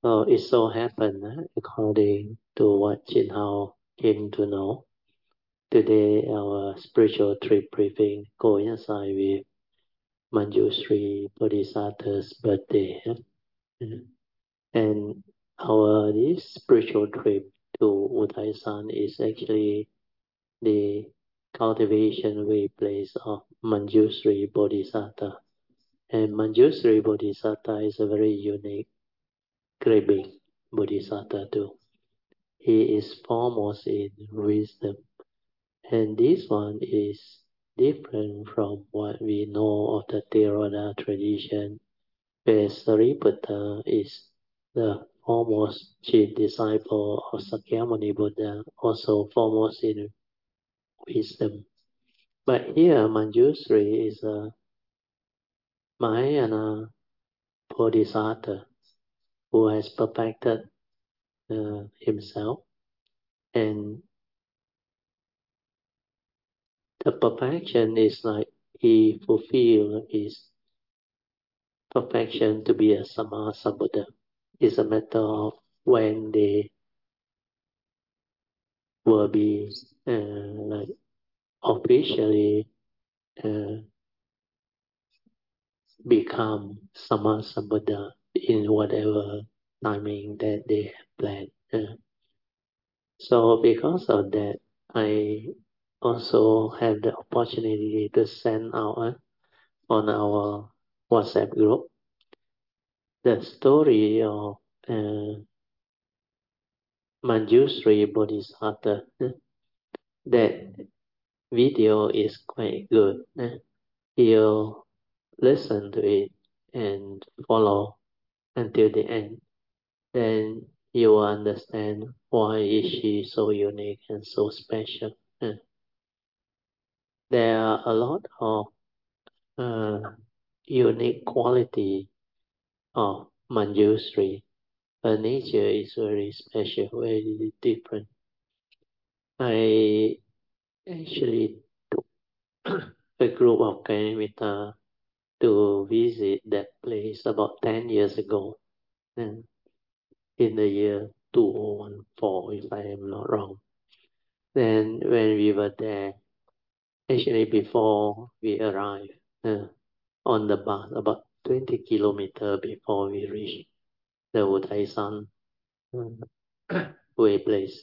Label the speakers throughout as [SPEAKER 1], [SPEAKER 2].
[SPEAKER 1] So it so happened, according to what Jin Hao came to know, today our spiritual trip briefing coincide with Manjushri Bodhisattva's birthday. And our this spiritual trip to Uttarasan is actually the cultivation way place of Manjushri Bodhisattva. And Manjushri Bodhisattva is a very unique, great being Bodhisattva too. He is foremost in wisdom. And this one is different from what we know of the Theravada tradition, where Sariputta is the foremost chief disciple of Sakyamuni Buddha, also foremost in wisdom. But here, Manjushri is a Mahayana Bodhisattva who has perfected himself, and the perfection is like he fulfilled his perfection to be a Sammasambuddha. It's a matter of when they will be like officially uh, become Sammasambuddha in whatever timing that they have planned. So because of that, I also have the opportunity to send out on our WhatsApp group the story of Manjushri Bodhisattva. That video is quite good. You'll listen to it and follow until the end. Then you will understand why is she so unique and so special. There are a lot of unique quality of Manjushri. Her nature is very special, very different. I actually took a group of Kaimita to visit that place about 10 years ago, and in the year 2014, if I am not wrong. Then when we were there, actually before we arrived on the bus, about 20 kilometers before we reached the Utaisan way place,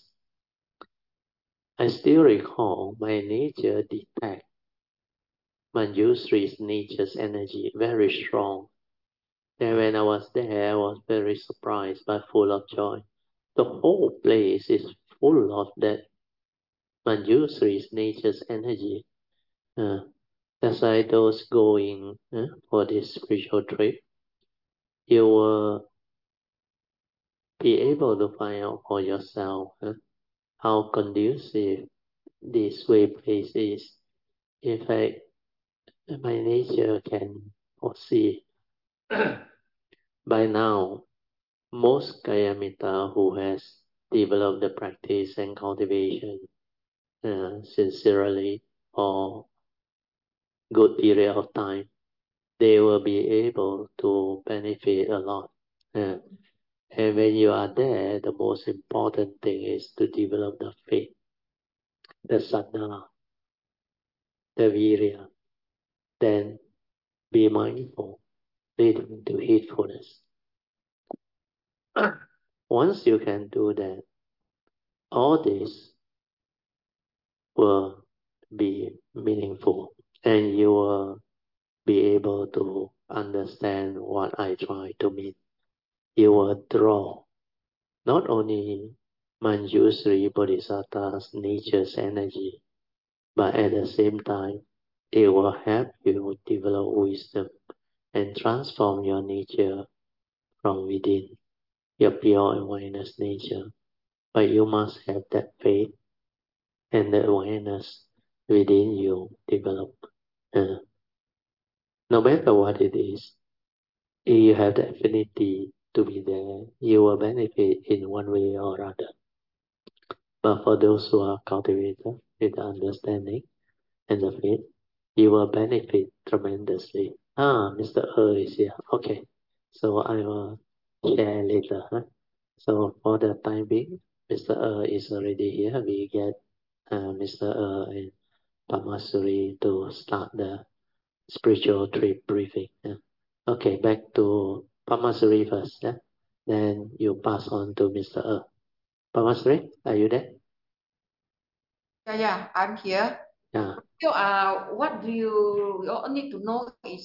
[SPEAKER 1] I still recall my nature detect Manjushri's nature's energy very strong. And when I was there, I was very surprised but full of joy. The whole place is full of that Manjushri's nature's energy. Uh, as I those going for this spiritual trip, you will be able to find out for yourself how conducive this way place is. In fact, my nature can foresee by now most Kayamita who has developed the practice and cultivation sincerely for good period of time, they will be able to benefit a lot. Uh, and when you are there, the most important thing is to develop the faith, the sadhana, the virya, then be mindful, leading to heedfulness. Once you can do that, all this will be meaningful, and you will be able to understand what I try to mean. You will draw not only Manjushri Bodhisattva's nature's energy, but at the same time, it will help you develop wisdom and transform your nature from within, your pure awareness nature. But you must have that faith and the awareness within you develop. Uh, no matter what it is, if you have the affinity to be there, you will benefit in one way or other. But for those who are cultivated with the understanding and the faith, you will benefit tremendously. Mr. E is here. Okay, so I will share later. Huh? So for the time being, Mr. is already here. We get Mr. and Pamasuri to start the spiritual trip briefing. Yeah. Okay, back to Pamasuri first. Yeah? Then you pass on to Mr. Pamasuri, are you there?
[SPEAKER 2] Yeah, I'm here.
[SPEAKER 1] Yeah.
[SPEAKER 2] So, what do you all need to know is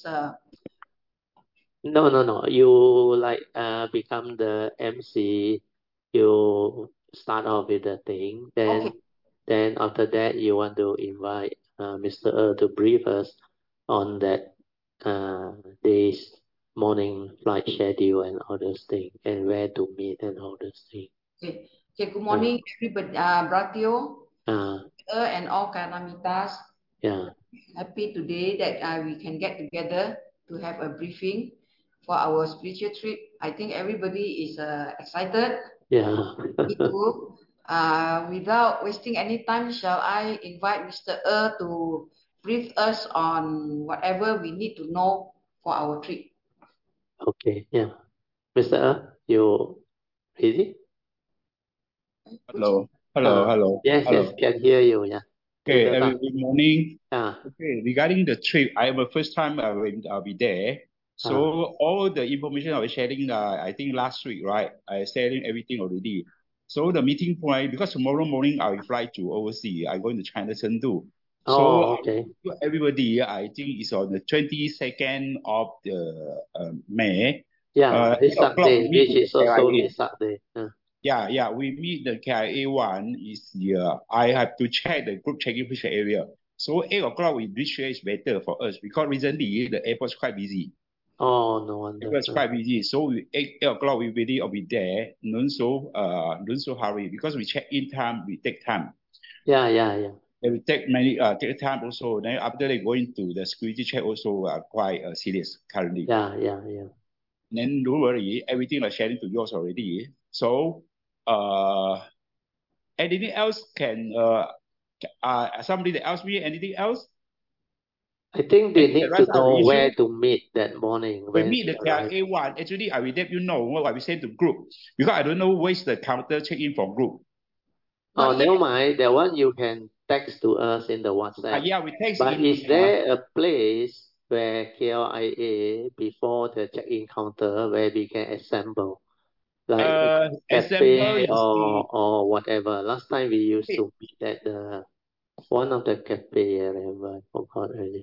[SPEAKER 1] No. You like become the MC. You start off with the thing.
[SPEAKER 2] okay.
[SPEAKER 1] Then after that you want to invite Mr. To brief us on that day's morning flight schedule and all those things and where to meet and all those things.
[SPEAKER 2] Okay. Okay. Good
[SPEAKER 1] Uh,
[SPEAKER 2] morning, everybody. Bratio,
[SPEAKER 1] uh,
[SPEAKER 2] and all Kanamitas.
[SPEAKER 1] yeah,
[SPEAKER 2] Happy today that we can get together to have a briefing for our spiritual trip. I think everybody is excited.
[SPEAKER 1] yeah.
[SPEAKER 2] Me too. Without wasting any time, shall I invite Mr. To brief us on whatever we need to know for our trip?
[SPEAKER 1] Okay, yeah. Mr. You ready?
[SPEAKER 3] Hello,
[SPEAKER 1] Uh,
[SPEAKER 3] hello,
[SPEAKER 1] yes,
[SPEAKER 3] hello.
[SPEAKER 1] can hear you. Yeah.
[SPEAKER 3] Okay,
[SPEAKER 1] Mr.
[SPEAKER 3] good morning.
[SPEAKER 1] Ah,
[SPEAKER 3] Okay, regarding the trip, I am a first time I'll be there.
[SPEAKER 1] ah.
[SPEAKER 3] So all the information I was sharing, I think last week, right? I sharing everything already. So the meeting point, because tomorrow morning I will fly to overseas. I'm going to China Chengdu. So
[SPEAKER 1] Oh, okay.
[SPEAKER 3] everybody, I think it's on the 22nd of the May.
[SPEAKER 1] Yeah,
[SPEAKER 3] 8 o'clock we
[SPEAKER 1] Vesak
[SPEAKER 3] meet
[SPEAKER 1] which
[SPEAKER 3] in the
[SPEAKER 1] is also
[SPEAKER 3] KIA.
[SPEAKER 1] Vesak Day.
[SPEAKER 3] Yeah. We meet the KIA one is the I have to check the group check-in which area. So 8 o'clock we reach here is better for us because recently the airport's quite busy.
[SPEAKER 1] Oh, no wonder.
[SPEAKER 3] Airport's quite busy. So eight o'clock we really will be there. Don't so hurry because we check in time, we take time.
[SPEAKER 1] Yeah.
[SPEAKER 3] They will take time also. Then after they go into the security check also quite serious currently.
[SPEAKER 1] Yeah.
[SPEAKER 3] Then don't worry, everything I sharing to yours already. So anything else can somebody that asked me anything else?
[SPEAKER 1] I think
[SPEAKER 3] I
[SPEAKER 1] they
[SPEAKER 3] think the
[SPEAKER 1] need to
[SPEAKER 3] rest of the
[SPEAKER 1] know where
[SPEAKER 3] issue
[SPEAKER 1] to meet that morning
[SPEAKER 3] we
[SPEAKER 1] when
[SPEAKER 3] meet
[SPEAKER 1] we
[SPEAKER 3] the
[SPEAKER 1] arrive.
[SPEAKER 3] KA1. Actually, I will let you know what I will send to group because I don't know where's the counter check-in for group.
[SPEAKER 1] Oh,
[SPEAKER 2] Not yet.
[SPEAKER 1] never mind. That one you can text to us in the WhatsApp.
[SPEAKER 3] Yeah, we text
[SPEAKER 1] But
[SPEAKER 3] in.
[SPEAKER 1] is there a place where KLIA before the check-in counter where we can assemble? Like a
[SPEAKER 3] Assemble,
[SPEAKER 1] cafe
[SPEAKER 3] you see.
[SPEAKER 1] or whatever. Last time we used to meet at the one of the cafe. I remember. I forgot already.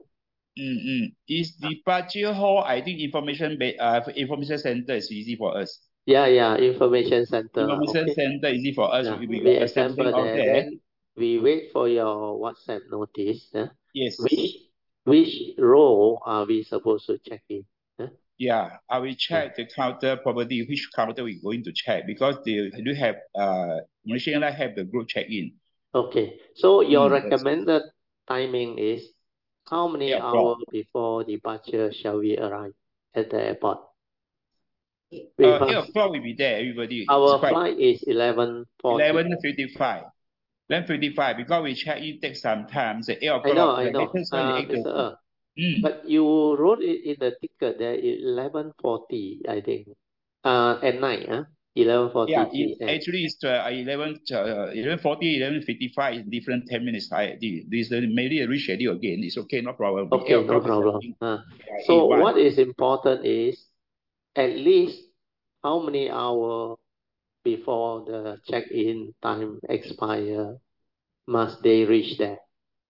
[SPEAKER 3] Is departure hall? I think information center is easy for us.
[SPEAKER 1] Yeah. Information center.
[SPEAKER 3] Information
[SPEAKER 1] Okay.
[SPEAKER 3] center is easy for us.
[SPEAKER 1] Yeah,
[SPEAKER 3] We
[SPEAKER 1] we
[SPEAKER 3] got assembling
[SPEAKER 1] assemble
[SPEAKER 3] out
[SPEAKER 1] there.
[SPEAKER 3] there.
[SPEAKER 1] Then we wait for your WhatsApp notice.
[SPEAKER 3] Yes.
[SPEAKER 1] Which row are we supposed to check in?
[SPEAKER 3] Yeah, I will check the counter property, which counter we're going to check because they do have Malaysian Airlines have the group check-in.
[SPEAKER 1] Okay. So your
[SPEAKER 3] Yes.
[SPEAKER 1] recommended timing is how many
[SPEAKER 3] 8 o'clock.
[SPEAKER 1] hours before departure shall we arrive at the airport?
[SPEAKER 3] 8
[SPEAKER 1] Because
[SPEAKER 3] o'clock we'll be there, everybody. It's
[SPEAKER 1] our
[SPEAKER 3] quite
[SPEAKER 1] flight is 11:40.
[SPEAKER 3] 11:55. 11:55 because we check in take some time. So 8
[SPEAKER 1] I
[SPEAKER 3] o'clock,
[SPEAKER 1] know,
[SPEAKER 3] the latest one is
[SPEAKER 1] Mr.
[SPEAKER 3] 8:30. Mm.
[SPEAKER 1] But you wrote it in the ticket there, 11:40, I think. At night, 11:40
[SPEAKER 3] Yeah,
[SPEAKER 1] p.m.
[SPEAKER 3] actually it's 11:40, 11:55 is different 10 minutes. This maybe a reschedule again. It's okay, no problem. The 8
[SPEAKER 1] Okay, no
[SPEAKER 3] o'clock is I
[SPEAKER 1] problem.
[SPEAKER 3] think
[SPEAKER 1] So
[SPEAKER 3] A1.
[SPEAKER 1] what is important is at least how many hours before the check-in time expire must they reach there?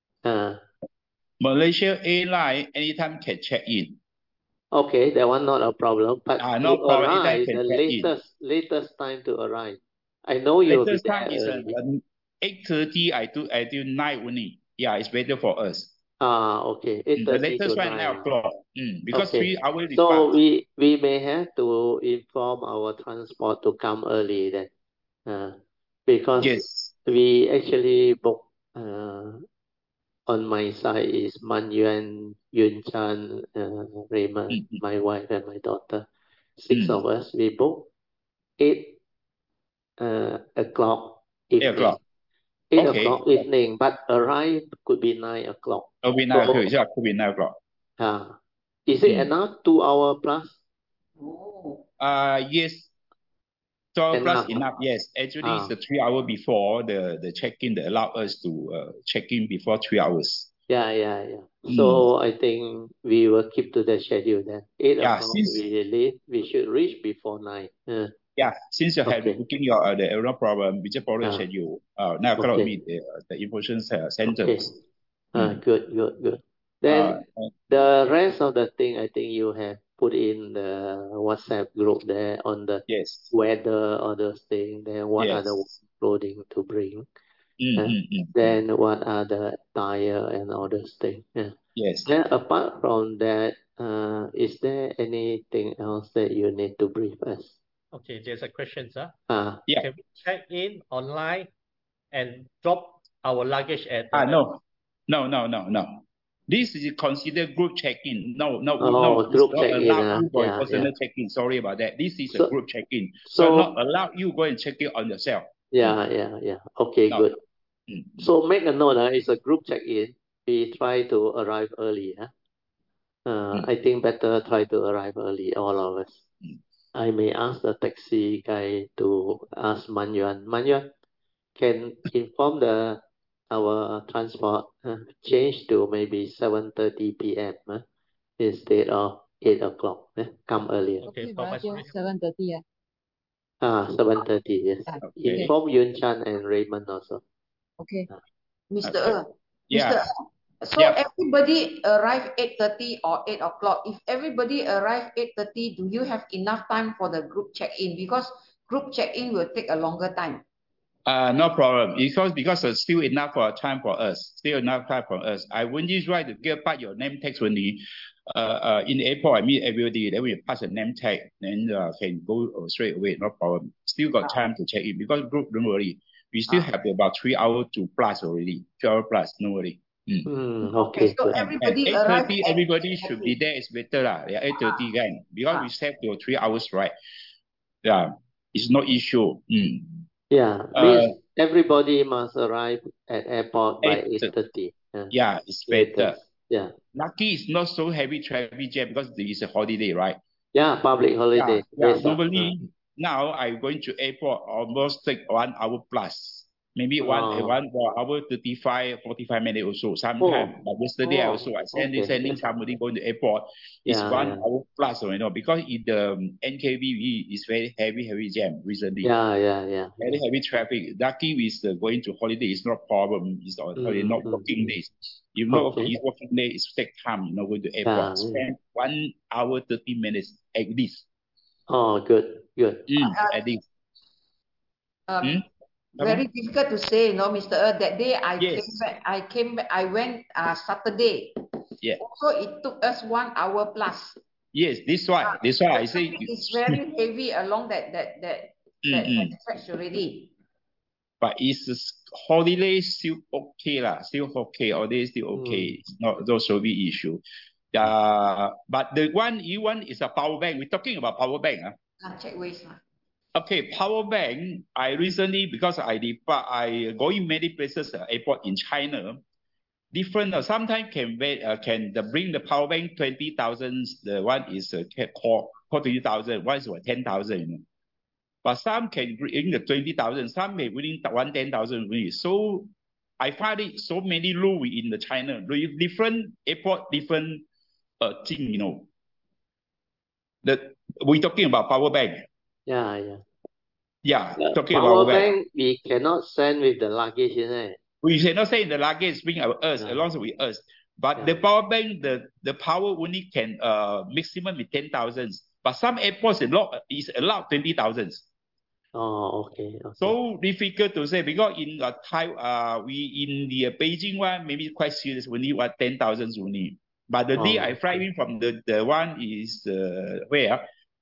[SPEAKER 3] Malaysia Airlines anytime can check in.
[SPEAKER 1] Okay, that one not a problem. But to
[SPEAKER 3] No problem. Anytime
[SPEAKER 1] arrive,
[SPEAKER 3] can
[SPEAKER 1] the
[SPEAKER 3] check in.
[SPEAKER 1] latest time to arrive. I know you'll be
[SPEAKER 3] Latest time
[SPEAKER 1] there
[SPEAKER 3] is
[SPEAKER 1] early.
[SPEAKER 3] 8:30. I do until 9 only. Yeah, it's better for us.
[SPEAKER 1] Okay,
[SPEAKER 3] The
[SPEAKER 1] 8:30 to
[SPEAKER 3] latest one
[SPEAKER 1] 9.
[SPEAKER 3] 9 o'clock. Because
[SPEAKER 1] Okay,
[SPEAKER 3] 3 hours is
[SPEAKER 1] so
[SPEAKER 3] fast.
[SPEAKER 1] we may have to inform our transport to come early then, because
[SPEAKER 3] Yes.
[SPEAKER 1] we actually book on my side is Man Yuan, Yun Chan, Raymond,
[SPEAKER 3] Mm,
[SPEAKER 1] my wife and my daughter. Six
[SPEAKER 3] mm.
[SPEAKER 1] of us. We book 8 o'clock
[SPEAKER 3] 8
[SPEAKER 1] evening.
[SPEAKER 3] o'clock.
[SPEAKER 1] 8 o'clock
[SPEAKER 3] Okay.
[SPEAKER 1] evening, but arrive could be 9 o'clock.
[SPEAKER 3] It'll be 9 o'clock.
[SPEAKER 1] So
[SPEAKER 3] Yeah, could be 9 o'clock.
[SPEAKER 1] is it
[SPEAKER 3] Mm.
[SPEAKER 1] enough 2 hour plus?
[SPEAKER 2] Oh.
[SPEAKER 3] Yes, 12 plus
[SPEAKER 1] Enough.
[SPEAKER 3] enough. Yes, actually, it's
[SPEAKER 1] Ah.
[SPEAKER 3] the 3 hour before the check-in that allow us to check in before 3 hours.
[SPEAKER 1] Yeah. So I think we will keep to the schedule then. 8
[SPEAKER 3] Yeah,
[SPEAKER 1] o'clock
[SPEAKER 3] since
[SPEAKER 1] we leave. We should reach before 9.
[SPEAKER 3] since you have
[SPEAKER 1] Okay.
[SPEAKER 3] booking your no problem, we just follow the
[SPEAKER 1] Ah.
[SPEAKER 3] schedule. 9 o'clock
[SPEAKER 1] Okay.
[SPEAKER 3] meet the information
[SPEAKER 1] Okay.
[SPEAKER 3] centers.
[SPEAKER 1] Good.
[SPEAKER 3] Uh,
[SPEAKER 1] Then the rest of the thing, I think you have put in the WhatsApp group there on the
[SPEAKER 3] yes,
[SPEAKER 1] weather or those things. Then what are the
[SPEAKER 3] yes.
[SPEAKER 1] clothing to bring?
[SPEAKER 3] Mm,
[SPEAKER 1] uh,
[SPEAKER 3] mm, mm, mm.
[SPEAKER 1] Then what are the tire and all those things?
[SPEAKER 3] Yes.
[SPEAKER 1] Then apart from that, is there anything else that you need to brief us?
[SPEAKER 4] Okay, there's a question, sir.
[SPEAKER 3] Yeah.
[SPEAKER 4] Can we check in online and drop our luggage at the
[SPEAKER 3] No. This is considered group check-in. No,
[SPEAKER 1] Oh,
[SPEAKER 3] it's
[SPEAKER 1] group
[SPEAKER 3] not
[SPEAKER 1] check-in.
[SPEAKER 3] allowed you for
[SPEAKER 1] Yeah.
[SPEAKER 3] personal check-in. Sorry about that. This is a
[SPEAKER 1] So,
[SPEAKER 3] group check-in. So
[SPEAKER 1] so
[SPEAKER 3] not allowed you go and check in on yourself.
[SPEAKER 1] yeah. Okay,
[SPEAKER 3] No.
[SPEAKER 1] good.
[SPEAKER 3] Mm.
[SPEAKER 1] So make a note. It's a group check-in. We try to arrive early. I think better try to arrive early, all of us.
[SPEAKER 3] Mm.
[SPEAKER 1] I may ask the taxi guy to ask Manyuan. Manyuan can inform our transport change to maybe 7:30 p.m. Instead of 8 o'clock. Come earlier.
[SPEAKER 4] Okay,
[SPEAKER 5] but
[SPEAKER 4] Much.
[SPEAKER 5] 7:30.
[SPEAKER 1] 7:30. Yes.
[SPEAKER 3] Okay.
[SPEAKER 1] Inform Yun Chan and Raymond also.
[SPEAKER 5] Okay.
[SPEAKER 2] Mr.
[SPEAKER 3] Yeah.
[SPEAKER 2] So everybody arrive 8:30 or 8 o'clock. If everybody arrive 8:30, do you have enough time for the group check-in? Because group check-in will take a longer time.
[SPEAKER 3] No problem. Because there's still enough time for us. I wouldn't just try to get back your name tags when in the airport. I meet everybody. Then we pass a name tag. Then can go straight away. No problem. Still got time to check in because group. Don't worry. We still have about 3 hours to plus already. 3 hours plus. No worry.
[SPEAKER 1] Okay.
[SPEAKER 2] So
[SPEAKER 1] Good.
[SPEAKER 2] everybody
[SPEAKER 3] At
[SPEAKER 2] arrive
[SPEAKER 3] 8:30,
[SPEAKER 2] at
[SPEAKER 3] everybody should be there. It's better lah. Yeah, 8:30 kan. Because we set your 3 hours, right? Yeah, it's no issue.
[SPEAKER 1] Yeah. Means everybody must arrive at airport by 8:30.
[SPEAKER 3] Yeah, it's better.
[SPEAKER 1] Yeah.
[SPEAKER 3] Lucky it's not so heavy traffic jam because it's a holiday, right?
[SPEAKER 1] Yeah, public holiday.
[SPEAKER 3] Yeah. Normally, now I'm going to airport almost take 1 hour plus. Maybe 1 hour 35, 45 minutes or so. Sometimes, but yesterday I sending somebody going to airport. It's 1 hour plus, because in the NKV is very heavy jam recently.
[SPEAKER 1] Yeah.
[SPEAKER 3] Very heavy traffic. Lucky with going to holiday is not problem. It's not working days. If not working day, it's take time. Going to airport. Spend 1 hour 30 minutes at least.
[SPEAKER 1] Oh, good.
[SPEAKER 3] At least.
[SPEAKER 2] Very difficult to say, Mr. That day I came back. I went Saturday.
[SPEAKER 3] Yeah.
[SPEAKER 2] Also, it took us 1 hour plus.
[SPEAKER 3] Yes, this why I say
[SPEAKER 2] it's very heavy along that stretch already.
[SPEAKER 3] But it's holiday still okay lah, still okay. All day still okay. It's not no severe issue. But the one you want is a power bank. We're talking about power bank.
[SPEAKER 2] Check waste.
[SPEAKER 3] Okay, power bank. I recently, because I go in many places, airport in China, different. Sometimes can bring the power bank 20,000. The one is called 20,000. One is 10,000. But some can bring the 20,000. Some may bring 10,000. So I find it so many rules in the China. Different airport, different thing. We're talking about power bank.
[SPEAKER 1] Yeah.
[SPEAKER 3] Talking
[SPEAKER 1] power
[SPEAKER 3] about
[SPEAKER 1] bank, we cannot send with the luggage, isn't it?
[SPEAKER 3] We cannot say the luggage bring us along with us. But the power bank, the power only can maximum is 10,000. But some airports is allowed 20,000.
[SPEAKER 1] Oh, okay.
[SPEAKER 3] So difficult to say because in in the Beijing one maybe quite serious. Only 10,000 only. But the day I fly in from the one is where?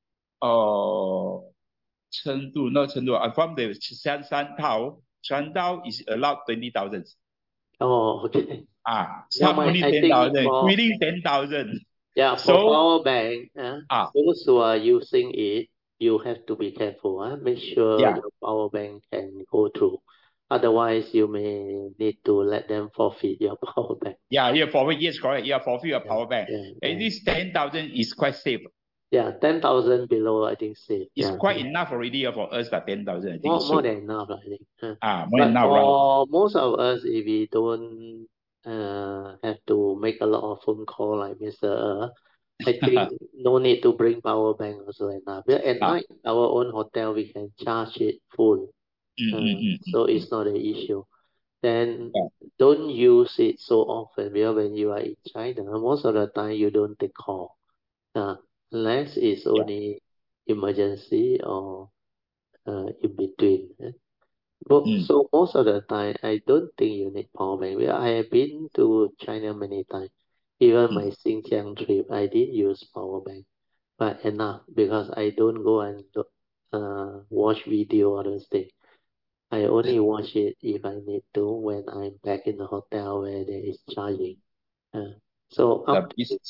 [SPEAKER 3] Chengdu, not Chengdu. I'm from the Shandao. Shandao is allowed 20,000.
[SPEAKER 1] Oh, okay.
[SPEAKER 3] Some only 10,000, within 10,000.
[SPEAKER 1] Yeah, for power bank, those who are using it, you have to be careful. Make sure your power bank can go through. Otherwise, you may need to let them forfeit your power bank.
[SPEAKER 3] Yeah, forfeit. Yes, correct. Yeah, forfeit your power bank. At least 10,000 is quite safe.
[SPEAKER 1] Yeah, 10,000 below, I think safe.
[SPEAKER 3] It's
[SPEAKER 1] Yeah,
[SPEAKER 3] quite enough already for us, that 10,000, I think
[SPEAKER 1] more
[SPEAKER 3] so.
[SPEAKER 1] than enough, I think.
[SPEAKER 3] More
[SPEAKER 1] But
[SPEAKER 3] than enough, right?
[SPEAKER 1] for most of us, if we don't have to make a lot of phone call like Mr. I think no need to bring power bank also enough. But at
[SPEAKER 3] Ah.
[SPEAKER 1] night, our own hotel, we can charge it full. So it's not an issue. Then
[SPEAKER 3] Yeah.
[SPEAKER 1] don't use it so often because when you are in China, most of the time you don't take call. Unless it's only emergency or in between. So most of the time, I don't think you need power bank. Well, I have been to China many times. Even my Xinjiang trip, I didn't use power bank, but enough because I don't go and watch video all those things. I only watch it if I need to when I'm back in the hotel where there is charging. So up to you.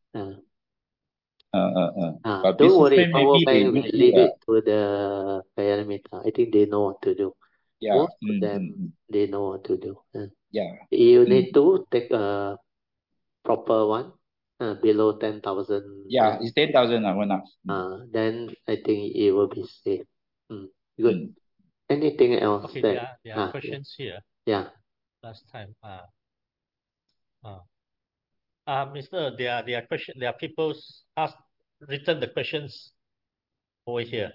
[SPEAKER 3] But
[SPEAKER 1] Don't worry,
[SPEAKER 3] businessmen
[SPEAKER 1] power
[SPEAKER 3] maybe they
[SPEAKER 1] bank we
[SPEAKER 3] use
[SPEAKER 1] leave
[SPEAKER 3] it.
[SPEAKER 1] it to the parameter. I think they know what to do.
[SPEAKER 3] Yeah.
[SPEAKER 1] Most of them, they know what to do.
[SPEAKER 3] Yeah.
[SPEAKER 1] You need to take a proper one below 10,000.
[SPEAKER 3] Yeah, it's 10,000 one up.
[SPEAKER 1] Then I think it will be safe. Good. Anything else?
[SPEAKER 4] Okay,
[SPEAKER 1] that,
[SPEAKER 4] there are questions here.
[SPEAKER 1] Yeah.
[SPEAKER 4] Last time. Mr. There are question. There are people written the questions over here.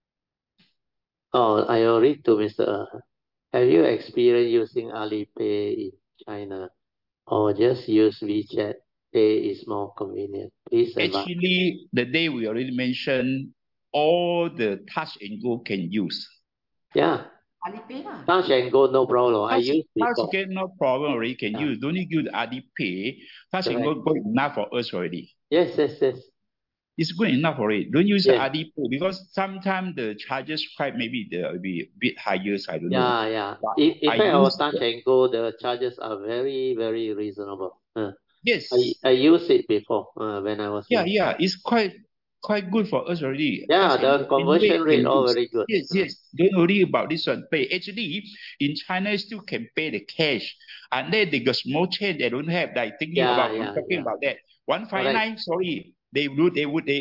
[SPEAKER 1] Oh, I will read to Mr. Have you experienced using Alipay in China or just use WeChat Pay is more convenient? Please advise.
[SPEAKER 3] Actually, the day we already mentioned, all the touch and go can use.
[SPEAKER 1] Yeah.
[SPEAKER 2] Alipay lah.
[SPEAKER 1] Touch and go, no problem. I use
[SPEAKER 3] Touch
[SPEAKER 1] before.
[SPEAKER 3] get no problem already can use. Don't need use Alipay. Touch and go good enough for us already.
[SPEAKER 1] Yes.
[SPEAKER 3] It's good enough already. Don't use
[SPEAKER 1] Yes.
[SPEAKER 3] Alipay because sometimes the charges quite maybe they'll be a bit higher. I don't know.
[SPEAKER 1] Yeah.
[SPEAKER 3] But
[SPEAKER 1] In
[SPEAKER 3] I
[SPEAKER 1] fact, our
[SPEAKER 3] use
[SPEAKER 1] touch and go, the charges are very, very reasonable.
[SPEAKER 3] yes.
[SPEAKER 1] I used it before when I was in.
[SPEAKER 3] Yeah. It's quite good for us already.
[SPEAKER 1] Yeah,
[SPEAKER 3] Touch and
[SPEAKER 1] the
[SPEAKER 3] go
[SPEAKER 1] conversion
[SPEAKER 3] anyway
[SPEAKER 1] rate
[SPEAKER 3] can
[SPEAKER 1] all
[SPEAKER 3] use.
[SPEAKER 1] very good.
[SPEAKER 3] Yes. Don't worry about this one. Pay. Actually, in China, still can pay the cash. And then they got small change. They don't have like thinking about talking about that. 159. Sorry, they wouldn't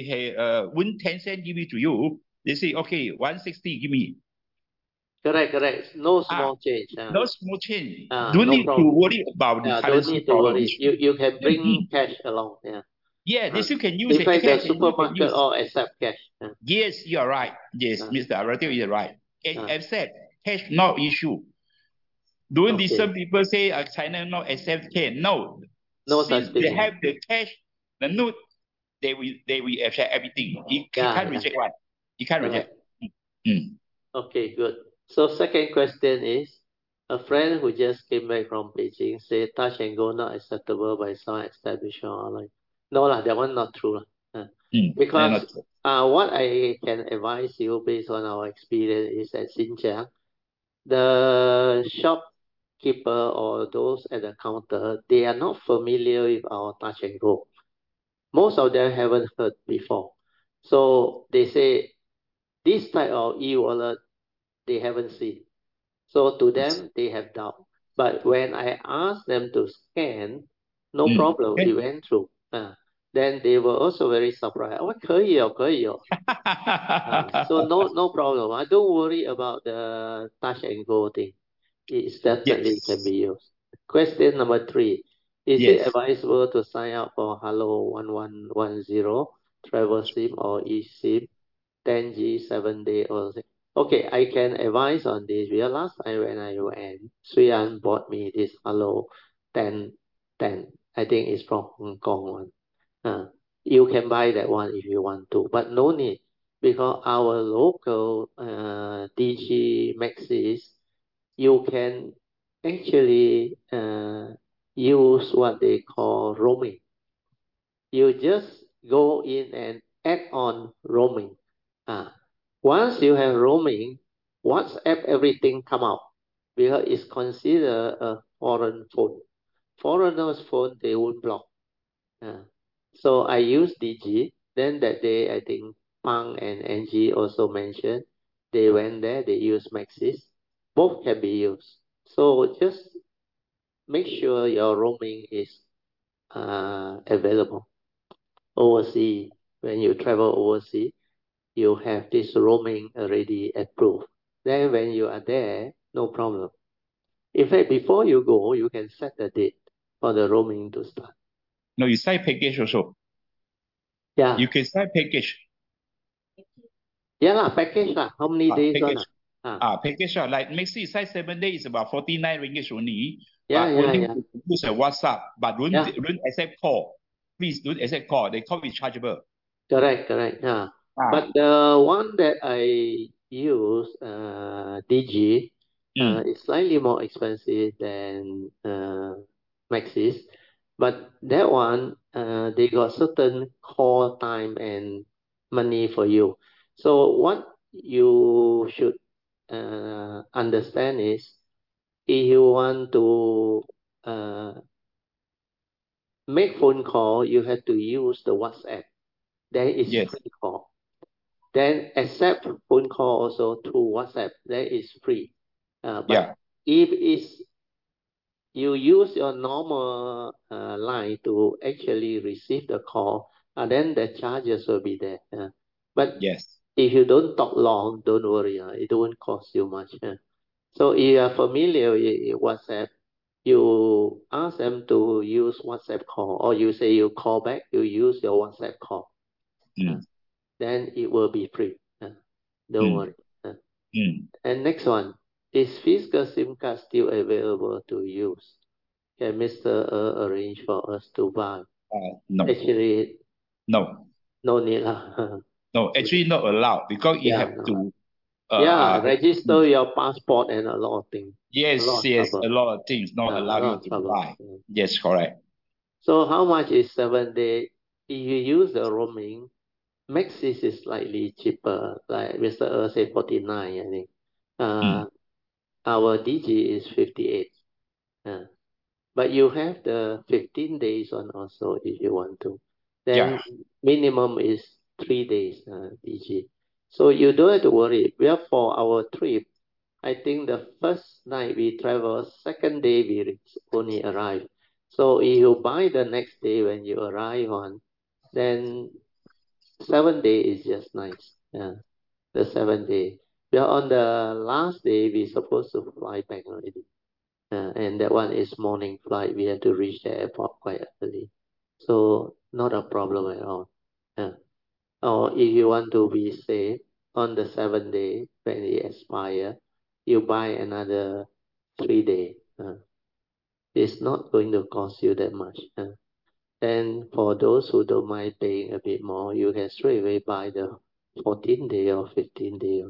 [SPEAKER 3] 10 cents give it to you. They say okay, 160 give me.
[SPEAKER 1] Correct. No small change.
[SPEAKER 3] No small change.
[SPEAKER 1] No
[SPEAKER 3] Don't need
[SPEAKER 1] problem.
[SPEAKER 3] to worry about the
[SPEAKER 1] Don't
[SPEAKER 3] currency
[SPEAKER 1] need to
[SPEAKER 3] problem.
[SPEAKER 1] worry. You can bring cash along.
[SPEAKER 3] Yeah, they still can use
[SPEAKER 1] In
[SPEAKER 3] it.
[SPEAKER 1] fact,
[SPEAKER 3] Cash
[SPEAKER 1] the supermarket all accept cash.
[SPEAKER 3] Yes, you are right. Yes, Mr. Aratil is right. Accept cash, no issue. Don't some people say China not accept cash? No. Since they have the cash, the note, they will accept everything. You can't reject one. You can't reject.
[SPEAKER 1] Okay, good. So second question is, a friend who just came back from Beijing said touch and go not acceptable by some establishment online. No lah, that one not true lah. Because what I can advise you based on our experience is at Xinjiang, the shopkeeper or those at the counter, they are not familiar with our touch and go. Most of them haven't heard before. So they say this type of e-wallet they haven't seen. So to them, they have doubt. But when I asked them to scan, no problem, it went through. Then they were also very surprised. Oh, 可以哦。So no problem. Don't worry about the touch and go thing. It definitely can be used. Question number 3. Is it advisable to sign up for Hello 1110 travel SIM or eSIM 10G 7-day or okay, I can advise on this because last time when I went, Sui An bought me this Hello 1010. I think it's from Hong Kong one. You can buy that one if you want to, but no need because our local DG Maxis, you can actually use what they call roaming. You just go in and add on roaming. Once you have roaming, WhatsApp everything come out because it's considered a foreign phone. Foreigners' phone they won't block. So I use DG. Then that day I think Pang and NG also mentioned they went there. They use Maxis. Both can be used. So just make sure your roaming is available overseas. when you travel overseas, you have this roaming already approved. Then when you are there, no problem. In fact, before you go, you can set the date for the roaming to start.
[SPEAKER 3] No, you sign package also.
[SPEAKER 1] Yeah.
[SPEAKER 3] You can sign package.
[SPEAKER 1] Yeah lah, package lah. How many days on?
[SPEAKER 3] Package like Maxi sign 7 days, about 49 ringgit only.
[SPEAKER 1] Yeah,
[SPEAKER 3] but
[SPEAKER 1] yeah,
[SPEAKER 3] only
[SPEAKER 1] yeah.
[SPEAKER 3] use a WhatsApp, but don't
[SPEAKER 1] Yeah.
[SPEAKER 3] accept call. Please don't accept call. They call is chargeable.
[SPEAKER 1] Correct. Yeah. But the one that I use, DG, is slightly more expensive than Maxis. But that one, they got certain call time and money for you. So what you should understand is, if you want to make phone call, you have to use the WhatsApp. There is
[SPEAKER 3] Yes.
[SPEAKER 1] free call. Then accept phone call also through WhatsApp. That is free. But if it's you use your normal line to actually receive the call, then the charges will be there. But
[SPEAKER 3] Yes.
[SPEAKER 1] if you don't talk long, don't worry. It won't cost you much. So if you are familiar with WhatsApp, you ask them to use WhatsApp call, or you say you call back, you use your WhatsApp call. Then it will be free. Don't worry. And next one, is physical SIM card still available to use? Can Mr. Arrange for us to buy?
[SPEAKER 3] No.
[SPEAKER 1] Actually,
[SPEAKER 3] no
[SPEAKER 1] need.
[SPEAKER 3] No, actually not allowed because you have to.
[SPEAKER 1] Register your passport and a lot of things.
[SPEAKER 3] Yes, a lot of things not allow you to buy. Yes, correct.
[SPEAKER 1] So how much is 7 day? If you use the roaming, Maxis is slightly cheaper, like Mr. said 49, I think. Our DG is 58. But you have the 15 days on also if you want to. Then minimum is 3 days, DG. So you don't have to worry. Well, for our trip, I think the first night we travel, second day we only arrive. So if you buy the next day when you arrive on, then 7 day is just nice. The 7 day. We are on the last day, we're supposed to fly back already. And that one is morning flight. We have to reach the airport quite early. So not a problem at all. Or if you want to be safe, on the 7th day, when it expire, you buy another 3 day. It's not going to cost you that much. And for those who don't mind paying a bit more, you can straight away buy the 14 day or 15 day.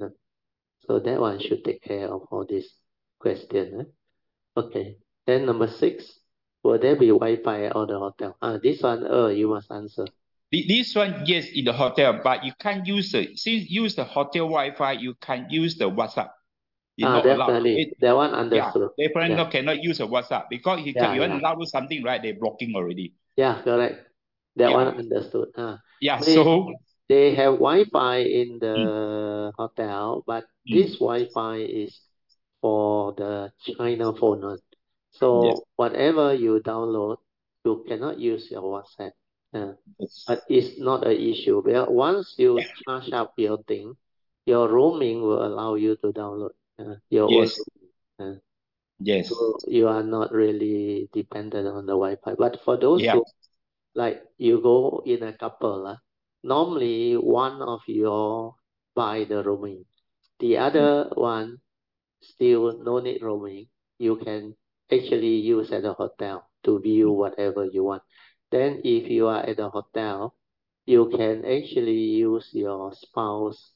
[SPEAKER 1] So that one should take care of all this question. Okay. Then number 6, will there be Wi-Fi at all the hotel? This one, you must answer.
[SPEAKER 3] This one, yes, in the hotel, but you can't use it. Since use the hotel Wi-Fi, you can't use the WhatsApp.
[SPEAKER 1] Definitely. That one understood.
[SPEAKER 3] Definitely cannot use a WhatsApp because you want to download something, right? They're blocking already.
[SPEAKER 1] Yeah, correct. That one understood.
[SPEAKER 3] So
[SPEAKER 1] they have Wi-Fi in the hotel, but this Wi-Fi is for the China phone. So whatever you download, you cannot use your WhatsApp. But it's not an issue. Well, once you charge up your thing, your roaming will allow you to download your own. So you are not really dependent on the Wi-Fi. But for those who, like you go in a couple, normally one of you buy the roaming. The other one still no need roaming. You can actually use at the hotel to view whatever you want. Then if you are at the hotel, you can actually use your spouse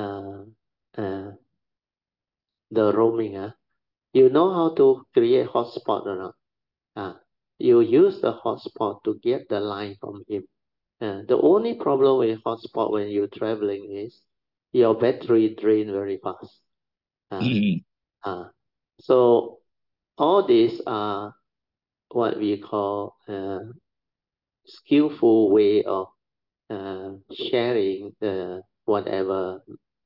[SPEAKER 1] the roaming. You know how to create hotspot or not? You use the hotspot to get the line from him. The only problem with hotspot when you're traveling is your battery drain very fast. So all these are what we call skillful way of sharing whatever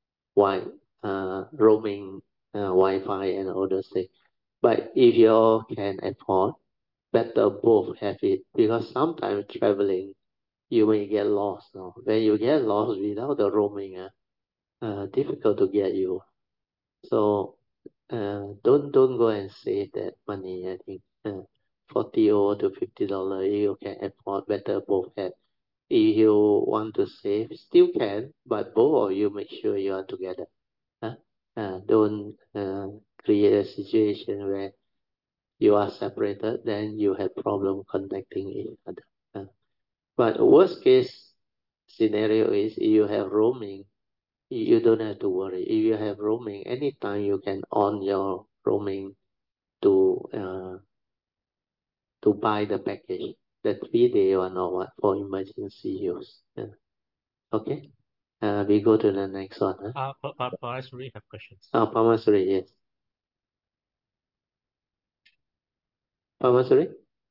[SPEAKER 1] roaming Wi-Fi and all those things. But if you all can afford, better both have it, because sometimes traveling you may get lost. No? When you get lost without the roaming, difficult to get you. So don't go and save that money. I think $40 to $50 you can afford better both have. If you want to save, still can, but both of you make sure you are together. Don't create a situation where you are separated, then you have problem connecting each other. But worst case scenario is if you have roaming, you don't have to worry. If you have roaming, anytime you can on your roaming to buy the package, the 3-day one or what for emergency use. Okay. We go to the next one.
[SPEAKER 4] Pamasuri have questions.
[SPEAKER 1] Pamasuri, yes. Pamasuri?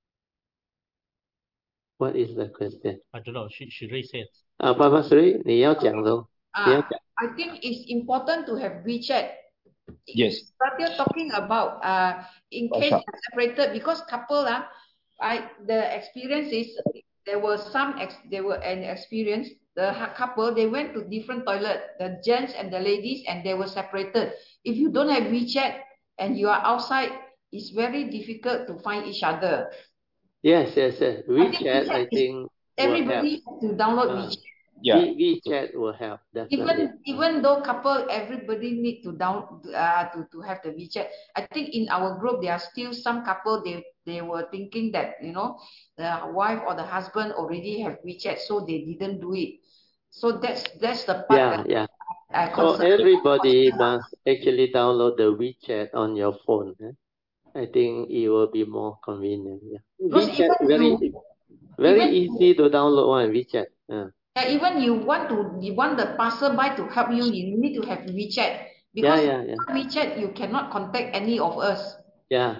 [SPEAKER 1] What is the question?
[SPEAKER 4] I don't know. She raised hands.
[SPEAKER 1] Pamasuri, 你要讲咯，你要讲。
[SPEAKER 2] I think it's important to have WeChat.
[SPEAKER 3] Yes.
[SPEAKER 2] But you're talking about in case you're separated, because couple the experience is there were an experience. The couple, they went to different toilet, the gents and the ladies, and they were separated. If you don't have WeChat and you are outside, it's very difficult to find each other.
[SPEAKER 1] Yes. WeChat, I think
[SPEAKER 2] everybody has to download WeChat.
[SPEAKER 3] Yeah.
[SPEAKER 1] WeChat will help definitely.
[SPEAKER 2] Even though couple, everybody need to to have the WeChat. I think in our group there are still some couple they were thinking that the wife or the husband already have WeChat, so they didn't do it. So that's the part.
[SPEAKER 1] Yeah. So everybody must actually download the WeChat on your phone. I think it will be more convenient. Yeah. WeChat very easy to download one WeChat.
[SPEAKER 2] Yeah, even you want the passerby to help you, you need to have WeChat. Because without WeChat, you cannot contact any of us.
[SPEAKER 1] Yeah.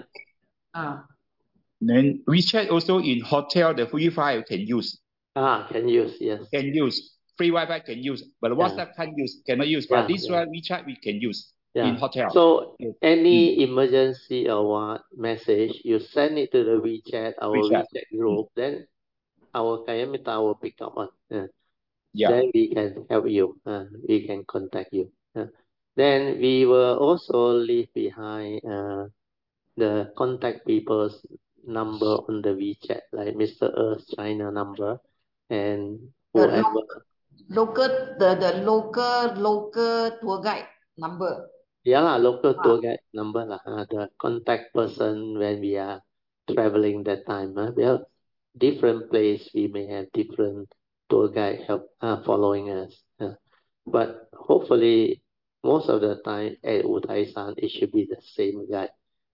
[SPEAKER 3] Then WeChat also in hotel, the free Wi-Fi can use.
[SPEAKER 1] Can use, yes.
[SPEAKER 3] Can use. Free Wi-Fi can use, but WhatsApp cannot use. But this one, WeChat, we can use in hotel.
[SPEAKER 1] So any emergency or what message, you send it to the WeChat, our WeChat group, then our Kayamita will pick up on. Then we can help you. We can contact you. Then we will also leave behind the contact people's number on the WeChat, like Mr. Earth's China number and whoever.
[SPEAKER 2] The local tour guide number.
[SPEAKER 1] Yeah, local tour guide number the contact person when we are traveling that time. Because different place we may have different tour guide help following us. But hopefully most of the time at Wutaisan it should be the same guide.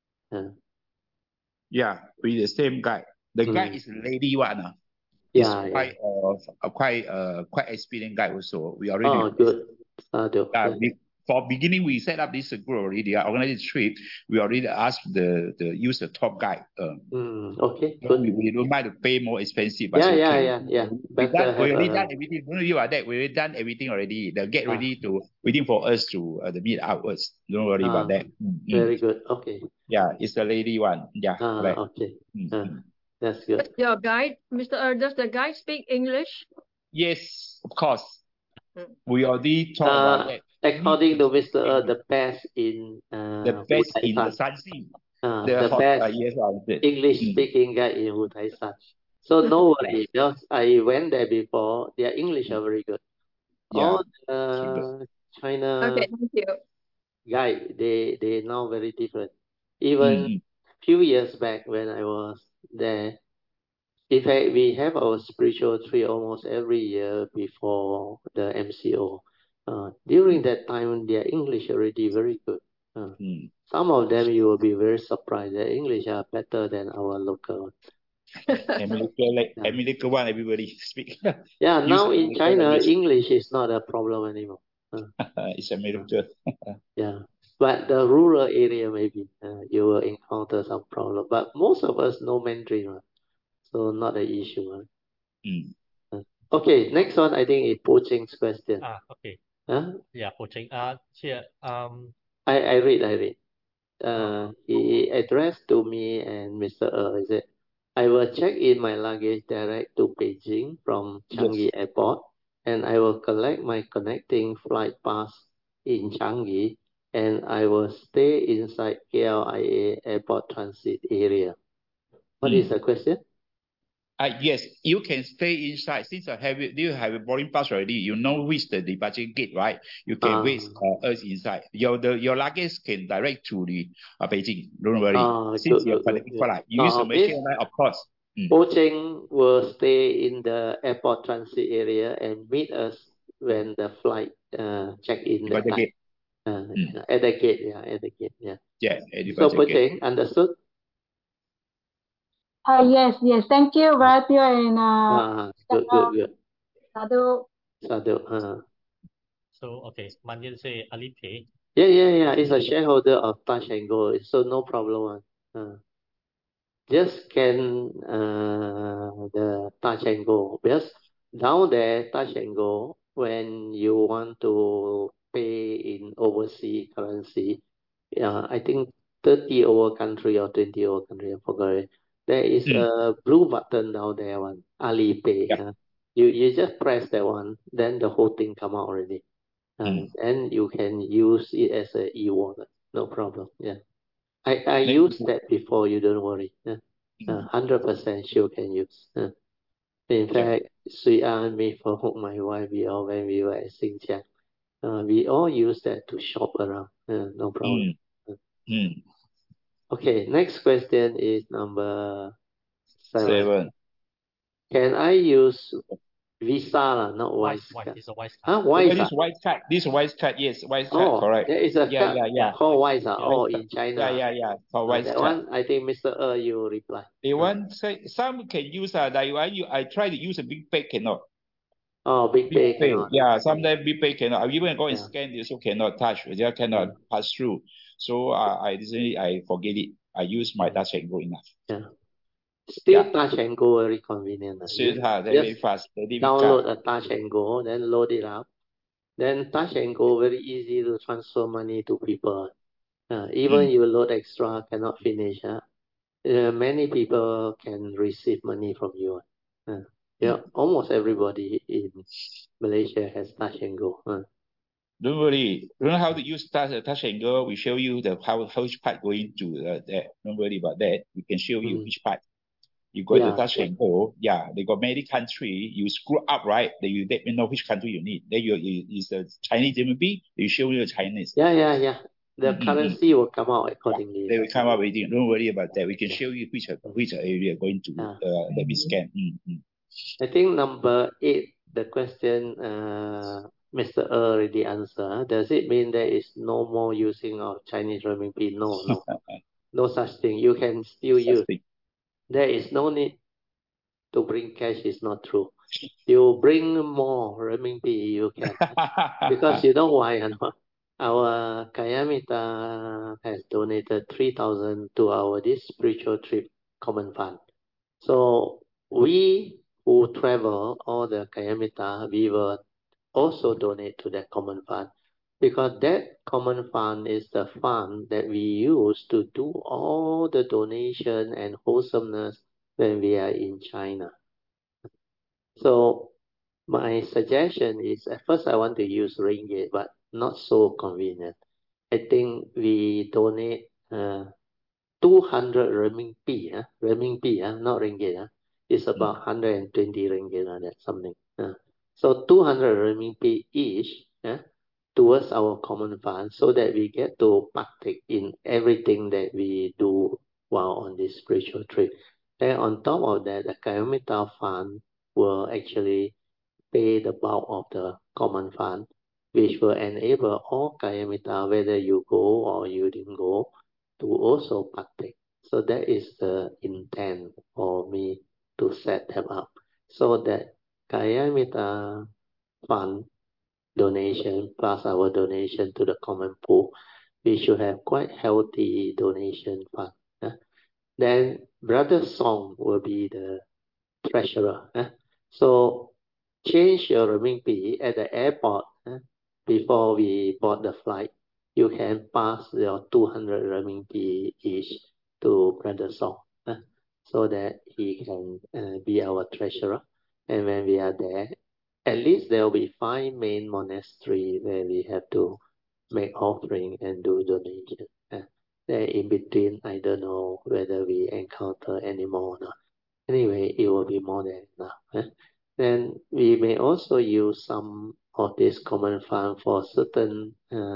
[SPEAKER 3] Yeah, with the same guide. The guide is a lady one. Quite experienced guy also. We already
[SPEAKER 1] good.
[SPEAKER 3] For beginning, we set up this group already. Organized trip. We already asked the use the top guide.
[SPEAKER 1] Okay. Good.
[SPEAKER 3] We don't mind to pay more expensive.
[SPEAKER 1] Yeah.
[SPEAKER 3] We already done everything. Don't worry about that. We already done everything already. They get ready to waiting for us to meet outwards. Don't worry about that.
[SPEAKER 1] Very good. Okay.
[SPEAKER 3] Yeah, it's the lady one. Yeah. Right.
[SPEAKER 1] Okay. That's good.
[SPEAKER 5] Your guide, Mr. Does the guide speak English?
[SPEAKER 3] Yes, of course. We already talked about that.
[SPEAKER 1] According to Mr. The best in
[SPEAKER 3] the Shanxi.
[SPEAKER 1] The best English speaking guy in Wutaisan. So no worry, because I went there before. Their English are very good. All the China guy, they now very different. Even few years back when I was there, in fact, we have our spiritual trip almost every year before the MCO. During that time, their English already very good. Some of them you will be very surprised. Their English are better than our local.
[SPEAKER 3] America one, everybody speak.
[SPEAKER 1] Yeah, now in China, English is not a problem anymore.
[SPEAKER 3] It's America.
[SPEAKER 1] Yeah, but the rural area maybe you will encounter some problem. But most of us know Mandarin, so not an issue. Okay, next one I think is Po Ching's question.
[SPEAKER 4] Okay.
[SPEAKER 1] Yeah,
[SPEAKER 4] Po Ching.
[SPEAKER 1] Here, I read. He addressed to me and Mr. Is it? I will check in my luggage direct to Beijing from Changi Airport, and I will collect my connecting flight pass in Changi, and I will stay inside KLIA airport transit area. What is the question?
[SPEAKER 3] Yes, you can stay inside. Since you have a boarding pass already, you know which the departure gate, right? You can wait us inside. Your luggage can direct to the Beijing. Don't worry. Since you're connecting flight, you use the Malaysian Airline, of course.
[SPEAKER 1] Ho Cheng will stay in the airport transit area and meet us when the flight check in
[SPEAKER 3] At the gate.
[SPEAKER 1] At the gate, at the gate,
[SPEAKER 3] Yeah,
[SPEAKER 1] so Ho Cheng, understood?
[SPEAKER 6] Yes. Thank you, very pure and
[SPEAKER 1] good.
[SPEAKER 6] Sadhu.
[SPEAKER 4] So okay, Manian say Alipay.
[SPEAKER 1] Yeah. It's a shareholder of Touch and Go, so no problem. Just scan the Touch and Go, because down there Touch and Go, when you want to pay in overseas currency, I think 30 over country or 20 over country, I forgot it. There is a blue button down there, one Alipay.
[SPEAKER 3] Yeah.
[SPEAKER 1] You just press that one, then the whole thing come out already. And you can use it as a e-wallet, no problem. Yeah, I used that before. You don't worry. 100% sure can use. In fact, Sui and me, for my wife, when we were at Xinjiang, we all use that to shop around. No problem. Okay, next question is number 7. Can I use Visa, not Wise card?
[SPEAKER 4] It's a Wise card.
[SPEAKER 1] Wise.
[SPEAKER 3] This Wise card. This Wise card. Yes, Wise card. Correct.
[SPEAKER 1] There is a card called Wise. In China.
[SPEAKER 3] Yeah. Called Wise
[SPEAKER 1] that
[SPEAKER 3] card.
[SPEAKER 1] one, I think Mr. you reply.
[SPEAKER 3] They want say some can use like I try to use a big pay cannot.
[SPEAKER 1] Big pay cannot.
[SPEAKER 3] Yeah, sometimes big pay cannot. I even go and scan, they also cannot touch. They just cannot pass through. So I forget it. I use my Touch and Go enough.
[SPEAKER 1] Yeah. Still Touch and Go very convenient.
[SPEAKER 3] Very fast.
[SPEAKER 1] Download a Touch and Go, then load it up. Then Touch and Go very easy to transfer money to people. Even you load extra, cannot finish. Many people can receive money from you. Almost everybody in Malaysia has Touch and Go.
[SPEAKER 3] Don't worry. Learn how to use Touch and Go. We show you how which part going to that. Don't worry about that. We can show you which part. You go to Touch and Go. Yeah, they got many country. You screw up, right? Then you let me know which country you need. Then you is the Chinese RMB. They show you the Chinese.
[SPEAKER 1] Yeah. The currency will come out accordingly.
[SPEAKER 3] They will come out with it. Don't worry about that. We can show you which area going to let me scan.
[SPEAKER 1] I think number 8, the question Mr. already answered. Does it mean there is no more using of Chinese renminbi? No. No such thing. You can still use. There is no need to bring cash. Is not true. You bring more renminbi, you can. Because you know why? Our Kayamita has donated 3,000 to our this spiritual trip common fund. So we who travel, all the Kayamita, we will also donate to that common fund, because that common fund is the fund that we use to do all the donation and wholesomeness when we are in China. So my suggestion is, at first I want to use ringgit, but not so convenient. I think we donate 200 renminbi, not ringgit. It's about 120 ringgit, that's something. So 200 renminbi each towards our common fund, so that we get to partake in everything that we do while on this spiritual trip. And on top of that, the Kayamita fund will actually pay the bulk of the common fund, which will enable all Kayamita, whether you go or you didn't go, to also partake. So that is the intent for me to set them up, so that Kayamita fund donation plus our donation to the common pool, we should have quite healthy donation fund. Then Brother Song will be the treasurer. So change your renminbi at the airport before we board the flight. You can pass your 200 renminbi each to Brother Song. so that he can be our treasurer. And when we are there, at least there will be 5 main monasteries where we have to make offering and do donation. Then in between, I don't know whether we encounter any more or not. Anyway, it will be more than enough. Then we may also use some of this common fund for certain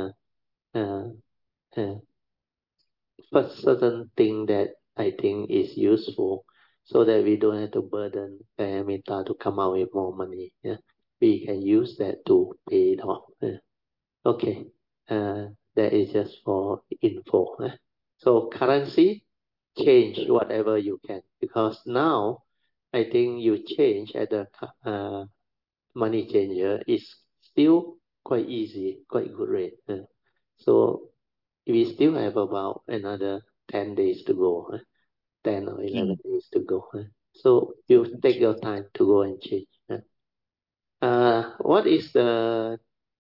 [SPEAKER 1] thing that I think is useful, so that we don't have to burden Paramita to come out with more money. We can use that to pay it off. Okay, that is just for info. So currency, change whatever you can, because now I think you change at the money changer is still quite easy, quite good rate. So we still have about another 10 days to go, 10 or 11 days to go. So you take your time to go and change. What is the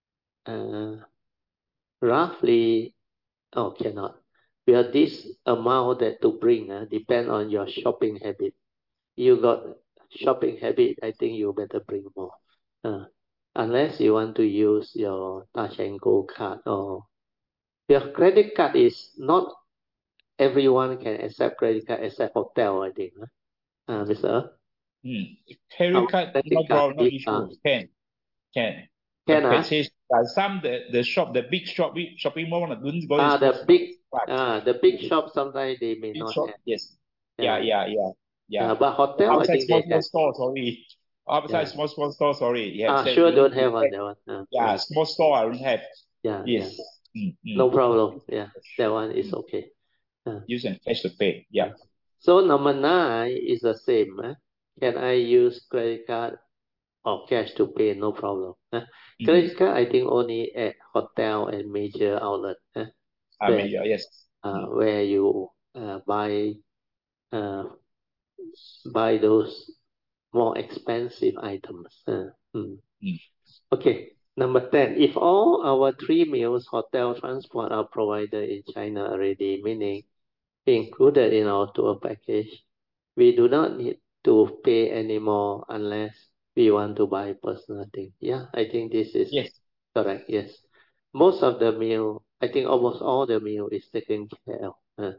[SPEAKER 1] roughly, oh, cannot. Well, this amount that to bring depend on your shopping habit. You got shopping habit, I think you better bring more. Unless you want to use your Touch and Go card, or your credit card is not everyone can accept credit card except hotel, I think. Mr.
[SPEAKER 3] Credit card, no problem, no issue. Can. Purchase, some the big shopping mall don't go.
[SPEAKER 1] The big shop sometimes they may not have.
[SPEAKER 3] Yes. Yeah.
[SPEAKER 1] But hotel,
[SPEAKER 3] outside
[SPEAKER 1] I think
[SPEAKER 3] small store, sorry. Outside small store, sorry.
[SPEAKER 1] Sure, don't have on that one.
[SPEAKER 3] Small store I don't have.
[SPEAKER 1] Yes. No problem. Yeah, that one is okay.
[SPEAKER 3] Use and cash to pay. Yeah.
[SPEAKER 1] So number 9 is the same. Can I use credit card or cash to pay? No problem. Credit card, I think only at hotel and major outlet.
[SPEAKER 3] Yes.
[SPEAKER 1] Where you buy those more expensive items. Okay, number 10. If all our 3 meals, hotel, transport are provided in China already, meaning included in our tour package, we do not need to pay anymore unless we want to buy personal thing. Yeah, I think this is correct. Yes. Most of the meal, I think almost all the meal is taken care of.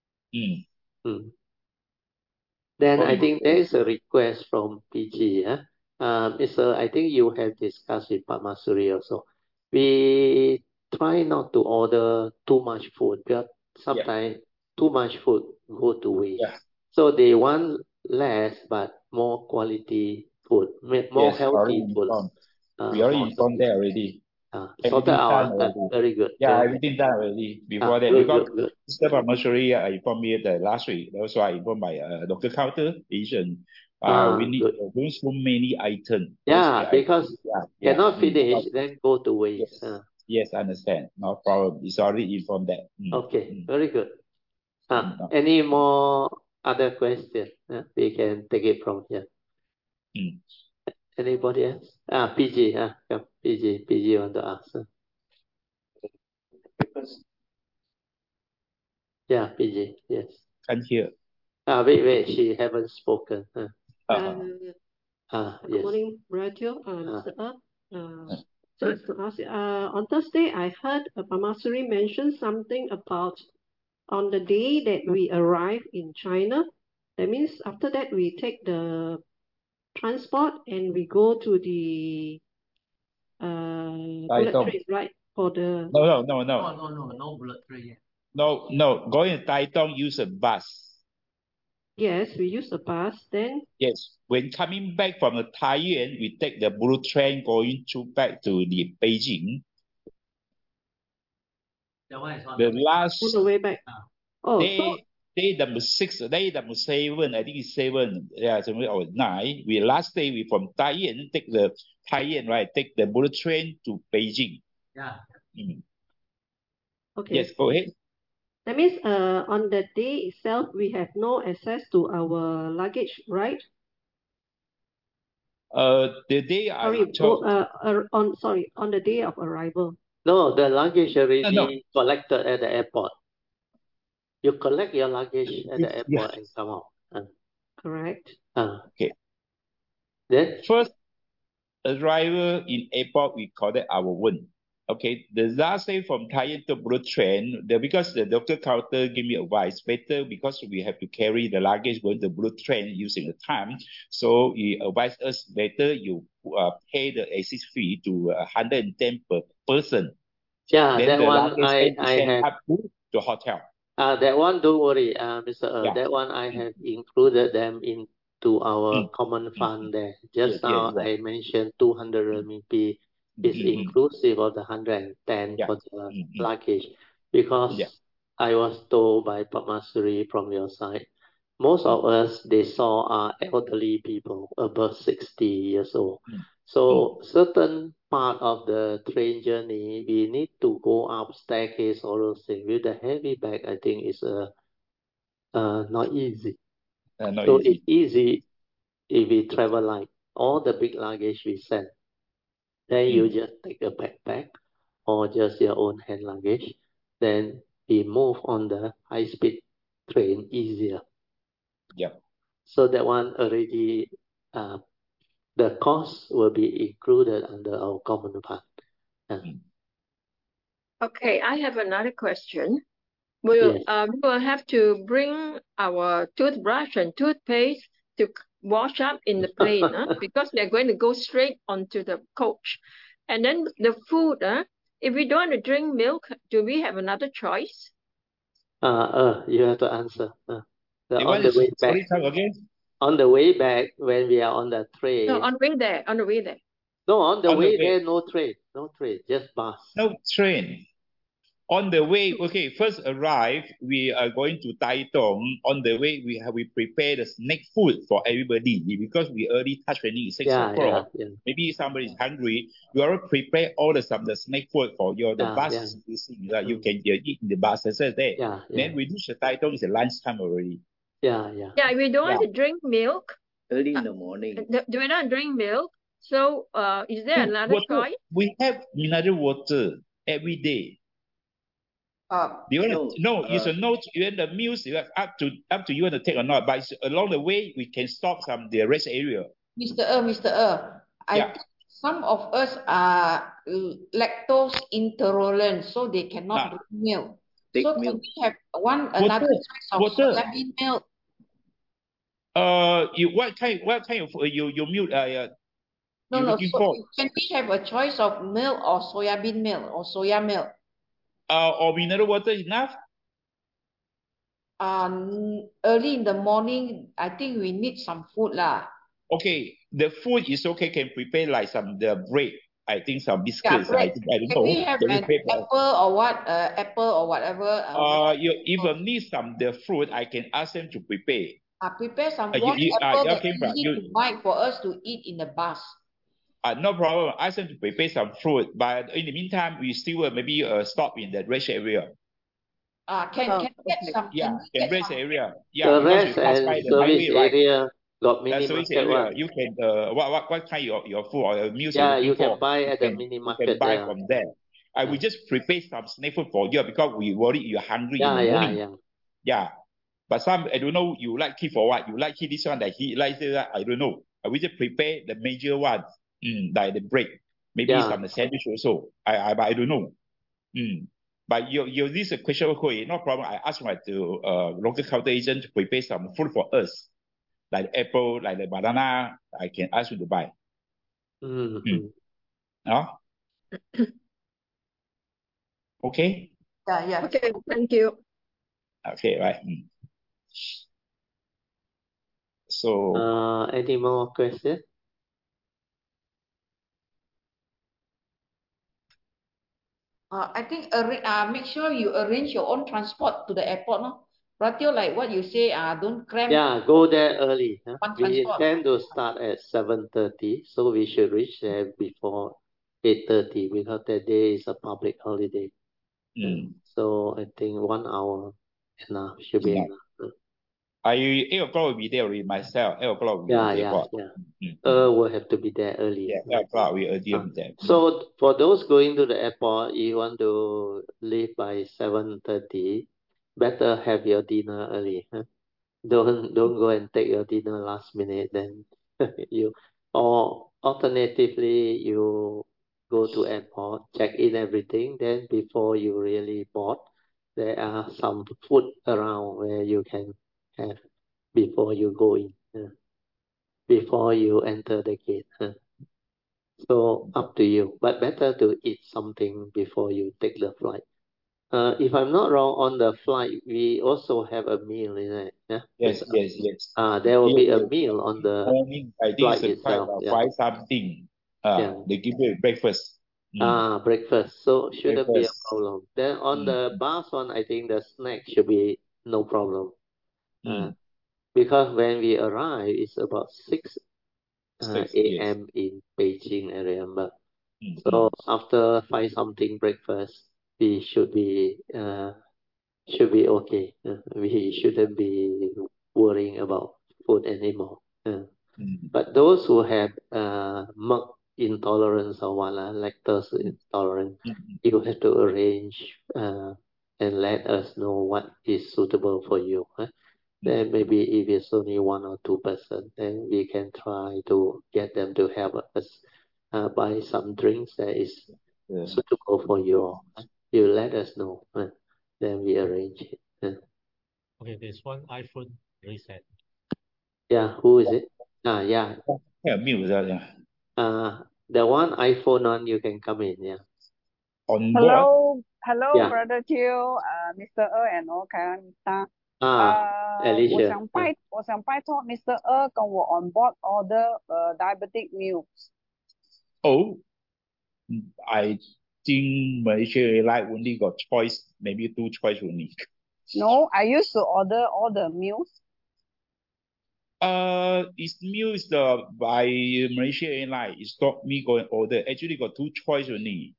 [SPEAKER 1] Then I think there is a request from PG. Mr. I think you have discussed with Pamasuri also. We try not to order too much food, because sometimes too much food go to waste. So they want less but more quality food, more healthy food.
[SPEAKER 3] We already informed that already.
[SPEAKER 1] Sorted out. Very good.
[SPEAKER 3] Yeah, everything done already before that. Because Mr. Pamasuri informed me that last week. Also, I informed by Dr. Carter, Asian. We need so many items.
[SPEAKER 1] Yeah, because cannot finish, then go to waste.
[SPEAKER 3] Yes, I understand. No problem. It's already informed that.
[SPEAKER 1] Okay, very good. Any more other questions? We can take it from here. Anybody else? PG. Come, PG want to ask. Yeah, PG. Yes.
[SPEAKER 3] I'm here.
[SPEAKER 1] Wait. She haven't spoken.
[SPEAKER 7] Good
[SPEAKER 1] Yes.
[SPEAKER 7] morning, Radio, Mr. Just to ask, on Thursday, I heard Pamasuri mention something about on the day that we arrive in China. That means after that we take the transport and we go to the bullet train, right? For the
[SPEAKER 3] No.
[SPEAKER 4] No bullet train.
[SPEAKER 3] No. Going to Taitung, use a bus.
[SPEAKER 7] Yes, we use the bus. Then
[SPEAKER 3] yes, when coming back from the Taiyuan, we take the blue train going back to the Beijing. The last
[SPEAKER 7] on the way back.
[SPEAKER 3] Day number 6, day number 7, I think it's 7, or 9. Last day we from Taiyuan take the Taiyuan, right? Take the bullet train to Beijing.
[SPEAKER 4] Yeah.
[SPEAKER 7] Okay.
[SPEAKER 3] Yes, go ahead.
[SPEAKER 7] That means on the day itself we have no access to our luggage, right?
[SPEAKER 3] The day
[SPEAKER 7] on the day of arrival.
[SPEAKER 1] No, the luggage already collected at the airport. You collect your luggage at the airport and come out.
[SPEAKER 7] correct?
[SPEAKER 3] Okay.
[SPEAKER 1] Then
[SPEAKER 3] First arrival in airport, we call it our one. Okay, the last day from Thailand to Blue Train, because the doctor counter give me advice, better because we have to carry the luggage going to Blue Train using the time. So he advised us better you pay the exit fee to 110 per person.
[SPEAKER 1] yeah,
[SPEAKER 3] Then
[SPEAKER 1] that
[SPEAKER 3] the
[SPEAKER 1] one
[SPEAKER 3] luggage
[SPEAKER 1] I
[SPEAKER 3] send
[SPEAKER 1] have.
[SPEAKER 3] up to the hotel.
[SPEAKER 1] That one, don't worry, Mr.
[SPEAKER 3] Yeah.
[SPEAKER 1] That one I have included them into our
[SPEAKER 3] Mm.
[SPEAKER 1] common fund there. Just
[SPEAKER 3] Yes,
[SPEAKER 1] now
[SPEAKER 3] yes,
[SPEAKER 1] I mentioned 200 RMB is inclusive of the 110
[SPEAKER 3] Yeah.
[SPEAKER 1] for the luggage, because
[SPEAKER 3] Yeah.
[SPEAKER 1] I was told by Pamasuri from your side, most of us they saw are elderly people above 60 years old. So certain part of the train journey, we need to go up staircase, all those things. With the heavy bag, I think is not easy.
[SPEAKER 3] Not
[SPEAKER 1] So
[SPEAKER 3] easy.
[SPEAKER 1] it's easy if we travel like all the big luggage we send. Then you just take a backpack or just your own hand luggage. Then we move on the high speed train easier.
[SPEAKER 3] Yep.
[SPEAKER 1] So that one already, the cost will be included under our common fund.
[SPEAKER 5] Okay, I have another question.
[SPEAKER 1] Yes.
[SPEAKER 5] We will have to bring our toothbrush and toothpaste to wash up in the plane, because we are going to go straight onto the coach. And then the food, if we don't want to drink milk, do we have another choice?
[SPEAKER 1] You have to answer. On the
[SPEAKER 3] is,
[SPEAKER 1] way back.
[SPEAKER 3] sorry, come again?
[SPEAKER 1] On the way back, when we are on the train.
[SPEAKER 5] No, on the way there. On the way there.
[SPEAKER 1] No, on the
[SPEAKER 3] On the
[SPEAKER 1] way
[SPEAKER 3] way.
[SPEAKER 1] there, no train, just bus.
[SPEAKER 3] No train. On the way, okay, first arrive, we are going to Taitung. On the way, we prepare the snack food for everybody because we early touch training is 6 o'clock.
[SPEAKER 1] Yeah.
[SPEAKER 3] Maybe somebody is hungry. We already prepare all the snack food for you. The bus is using, you can eat in the bus. That's there.
[SPEAKER 1] Yeah.
[SPEAKER 3] Then we reach the Taitung, it's lunchtime already.
[SPEAKER 1] Yeah.
[SPEAKER 5] Yeah, we don't want to drink milk.
[SPEAKER 8] Early in the morning.
[SPEAKER 5] Do we not drink milk? So, is there another
[SPEAKER 3] water.
[SPEAKER 5] choice?
[SPEAKER 3] We have mineral water every day. Do you want to, no, it's a note. Even the meals, you have up to you want to take or not. But along the way, we can stop the rest area.
[SPEAKER 2] Mr. I think some of us are lactose intolerant, so they cannot drink milk. So can we have another choice of soybean milk?
[SPEAKER 3] What kind of you milk?
[SPEAKER 2] No. So can we have a choice of milk or soybean milk or soya milk?
[SPEAKER 3] Or mineral water enough?
[SPEAKER 2] Early in the morning, I think we need some food lah.
[SPEAKER 3] Okay, the food is okay. Can prepare like the bread. I think some biscuits.
[SPEAKER 2] Yeah,
[SPEAKER 3] I don't know.
[SPEAKER 2] We have an apple or what? Apple or whatever.
[SPEAKER 3] You even need the fruit. I can ask them to prepare.
[SPEAKER 2] Prepare some apple that we need to buy for us to eat in the bus.
[SPEAKER 3] No problem. Ask them to prepare some fruit, but in the meantime, we still maybe stop in the rest area.
[SPEAKER 2] Can get some?
[SPEAKER 3] Yeah, can rest area.
[SPEAKER 1] Yeah, the rest and service area got mini market.
[SPEAKER 3] Area, you can what kind of your food or meals?
[SPEAKER 1] Yeah, you can buy at the mini market.
[SPEAKER 3] You can buy from there. I will just prepare some snack food for you because we worry you're hungry in the morning. Yeah. But some I don't know you like it for what? You like it this one that he likes that I don't know. I will just prepare the major ones. Like the bread, maybe some sandwich also. I don't know. But you this a question, no problem. I ask my local counter agent to prepare some food for us, like the apple, like the banana. I can ask you to buy. No? Okay.
[SPEAKER 2] Yeah.
[SPEAKER 5] Okay, thank you.
[SPEAKER 3] Okay, right. So.
[SPEAKER 1] Any more questions?
[SPEAKER 2] I think make sure you arrange your own transport to the airport, no? Ratio, like what you say, don't cram.
[SPEAKER 1] Yeah, go there early. We intend to start at 7:30, so we should reach there before 8:30 because that day is a public holiday. So I think 1 hour enough should be enough.
[SPEAKER 3] 8 o'clock will be there already myself. 8 o'clock will be there.
[SPEAKER 1] Will have to be there early.
[SPEAKER 3] Yeah, 8 o'clock we early there.
[SPEAKER 1] So for those going to the airport, you want to leave by 7:30, better have your dinner early. Don't go and take your dinner last minute. Then you, or alternatively, you go to airport, check in everything. Then before you really board, there are some food around where you can have before you go in, before you enter the gate. So up to you, but better to eat something before you take the flight. If I'm not wrong, on the flight we also have a meal in it. Yeah.
[SPEAKER 3] Yes.
[SPEAKER 1] There will be a
[SPEAKER 3] Yes.
[SPEAKER 1] meal on the
[SPEAKER 3] Morning, I think
[SPEAKER 1] flight
[SPEAKER 3] it's quite
[SPEAKER 1] itself. Yeah.
[SPEAKER 3] 5 something.
[SPEAKER 1] Yeah.
[SPEAKER 3] They give you breakfast.
[SPEAKER 1] Breakfast. So shouldn't be a
[SPEAKER 3] Breakfast.
[SPEAKER 1] problem. Then on the bus one, I think the snack should be no problem. Because when we arrive, it's about 6 a.m. in Beijing, I remember. So after 5 something breakfast, we should be okay. We shouldn't be worrying about food anymore. But those who have milk intolerance or what, lactose intolerant, you have to arrange and let us know what is suitable for you. Then maybe if it's only 1 or 2 person, then we can try to get them to help us buy some drinks that is suitable for you all. You let us know, then we arrange it.
[SPEAKER 4] Okay, there's one iPhone reset.
[SPEAKER 1] Yeah, who is it? Yeah.
[SPEAKER 3] Yeah, mute that. Yeah.
[SPEAKER 1] The one iPhone on, you can come in. Yeah.
[SPEAKER 3] On board.
[SPEAKER 8] Hello,
[SPEAKER 1] Yeah.
[SPEAKER 8] Brother Chiu, Mr. and Kanita.
[SPEAKER 1] Alicia.
[SPEAKER 8] 我想拜托 Mr. 跟我 on board order diabetic meals.
[SPEAKER 3] Oh, I think Malaysia Airlines only got choice, maybe 2 choice only.
[SPEAKER 8] No, I used to order all the meals.
[SPEAKER 3] It's meals by Malaysia Airlines. It's not me going order. Actually got 2 choice only.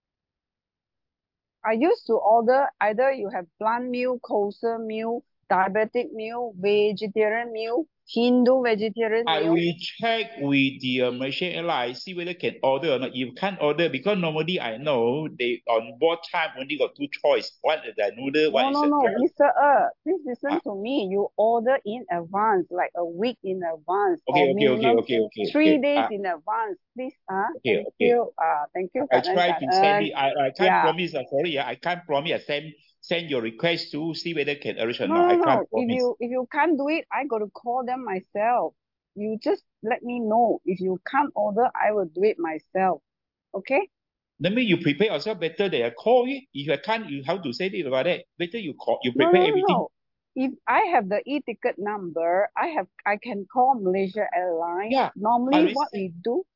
[SPEAKER 8] I used to order either you have plant meal, kosher meal, diabetic meal, vegetarian meal, Hindu vegetarian
[SPEAKER 3] I
[SPEAKER 8] meal.
[SPEAKER 3] will check with the Malaysia Airlines, see whether can order or not. You can't order because normally I know they on board time only got 2 choice. One is the noodle, one is the
[SPEAKER 8] No, Mr. Please listen to me. You order in advance, like a week in advance, or minimum 3 days in advance. Please, thank you. Thank you.
[SPEAKER 3] I try to send it. I can't promise. Sorry, I can't promise. Send your request to see whether can arrange or not. I can't promise.
[SPEAKER 8] If you can't do it, I got to call them myself. You just let me know. If you can't order, I will do it myself. Okay?
[SPEAKER 3] That means you prepare yourself better than I call you. If you can't, you have to say it about that. Better you prepare everything.
[SPEAKER 8] No. If I have the e-ticket number, I can call Malaysia Airlines.
[SPEAKER 3] Yeah.
[SPEAKER 8] Normally what I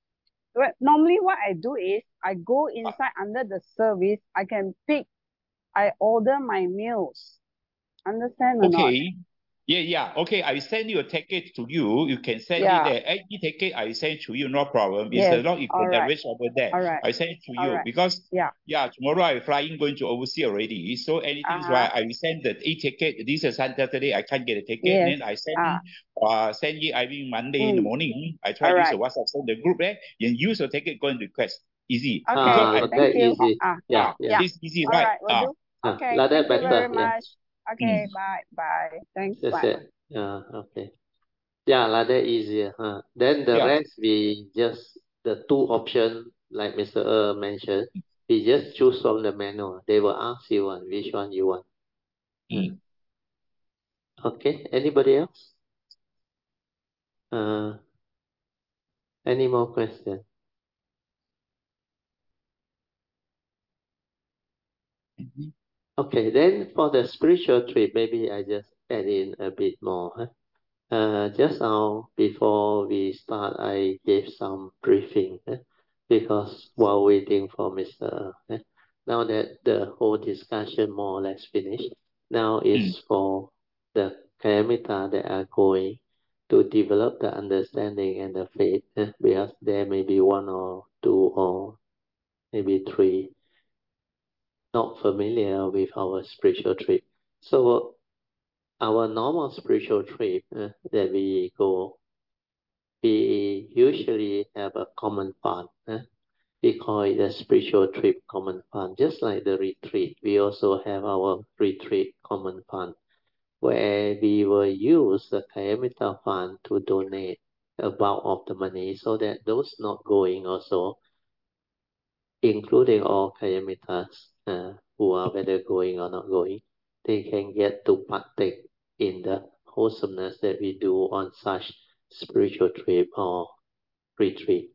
[SPEAKER 8] do is I go inside under the service. I order my meals. Understand or not?
[SPEAKER 3] Yeah. Okay, I send you a ticket to you. You can send it there. Any ticket I send to you, no problem. It's as long you can arrange over there. I send it to you because tomorrow I'm flying going to overseas already. So anything why I will send the e-ticket. This is Saturday. I can't get a ticket. Then I send you. I mean Monday in the morning. I try this WhatsApp send the group there. You use your ticket, go and request. Easy.
[SPEAKER 8] Okay, thank you.
[SPEAKER 1] Easy.
[SPEAKER 3] This easy, right?
[SPEAKER 8] Okay,
[SPEAKER 1] like
[SPEAKER 8] thank
[SPEAKER 1] that
[SPEAKER 8] you very much. Okay, bye. Thanks.
[SPEAKER 1] That's
[SPEAKER 8] bye.
[SPEAKER 1] it. Okay. Yeah, like that easier. Then the rest we just the 2 options like Mr. mentioned. We just choose from the menu. They will ask you which one you want. Okay. Anybody else? Any more questions? Okay, then for the spiritual trip, maybe I just add in a bit more. Just now, before we start, I gave some briefing because while waiting for Mr. Now that the whole discussion more or less finished, now it's for the Kayamita that are going to develop the understanding and the faith because there may be 1 or 2 or maybe 3 not familiar with our spiritual trip. So our normal spiritual trip that we go, we usually have a common fund. We call it a spiritual trip common fund, just like the retreat. We also have our retreat common fund, where where we will use the Kayamita fund to donate a bulk of the money so that those not going also, including all Kayamitas who are whether going or not going, they can get to partake in the wholesomeness that we do on such spiritual trip or retreat.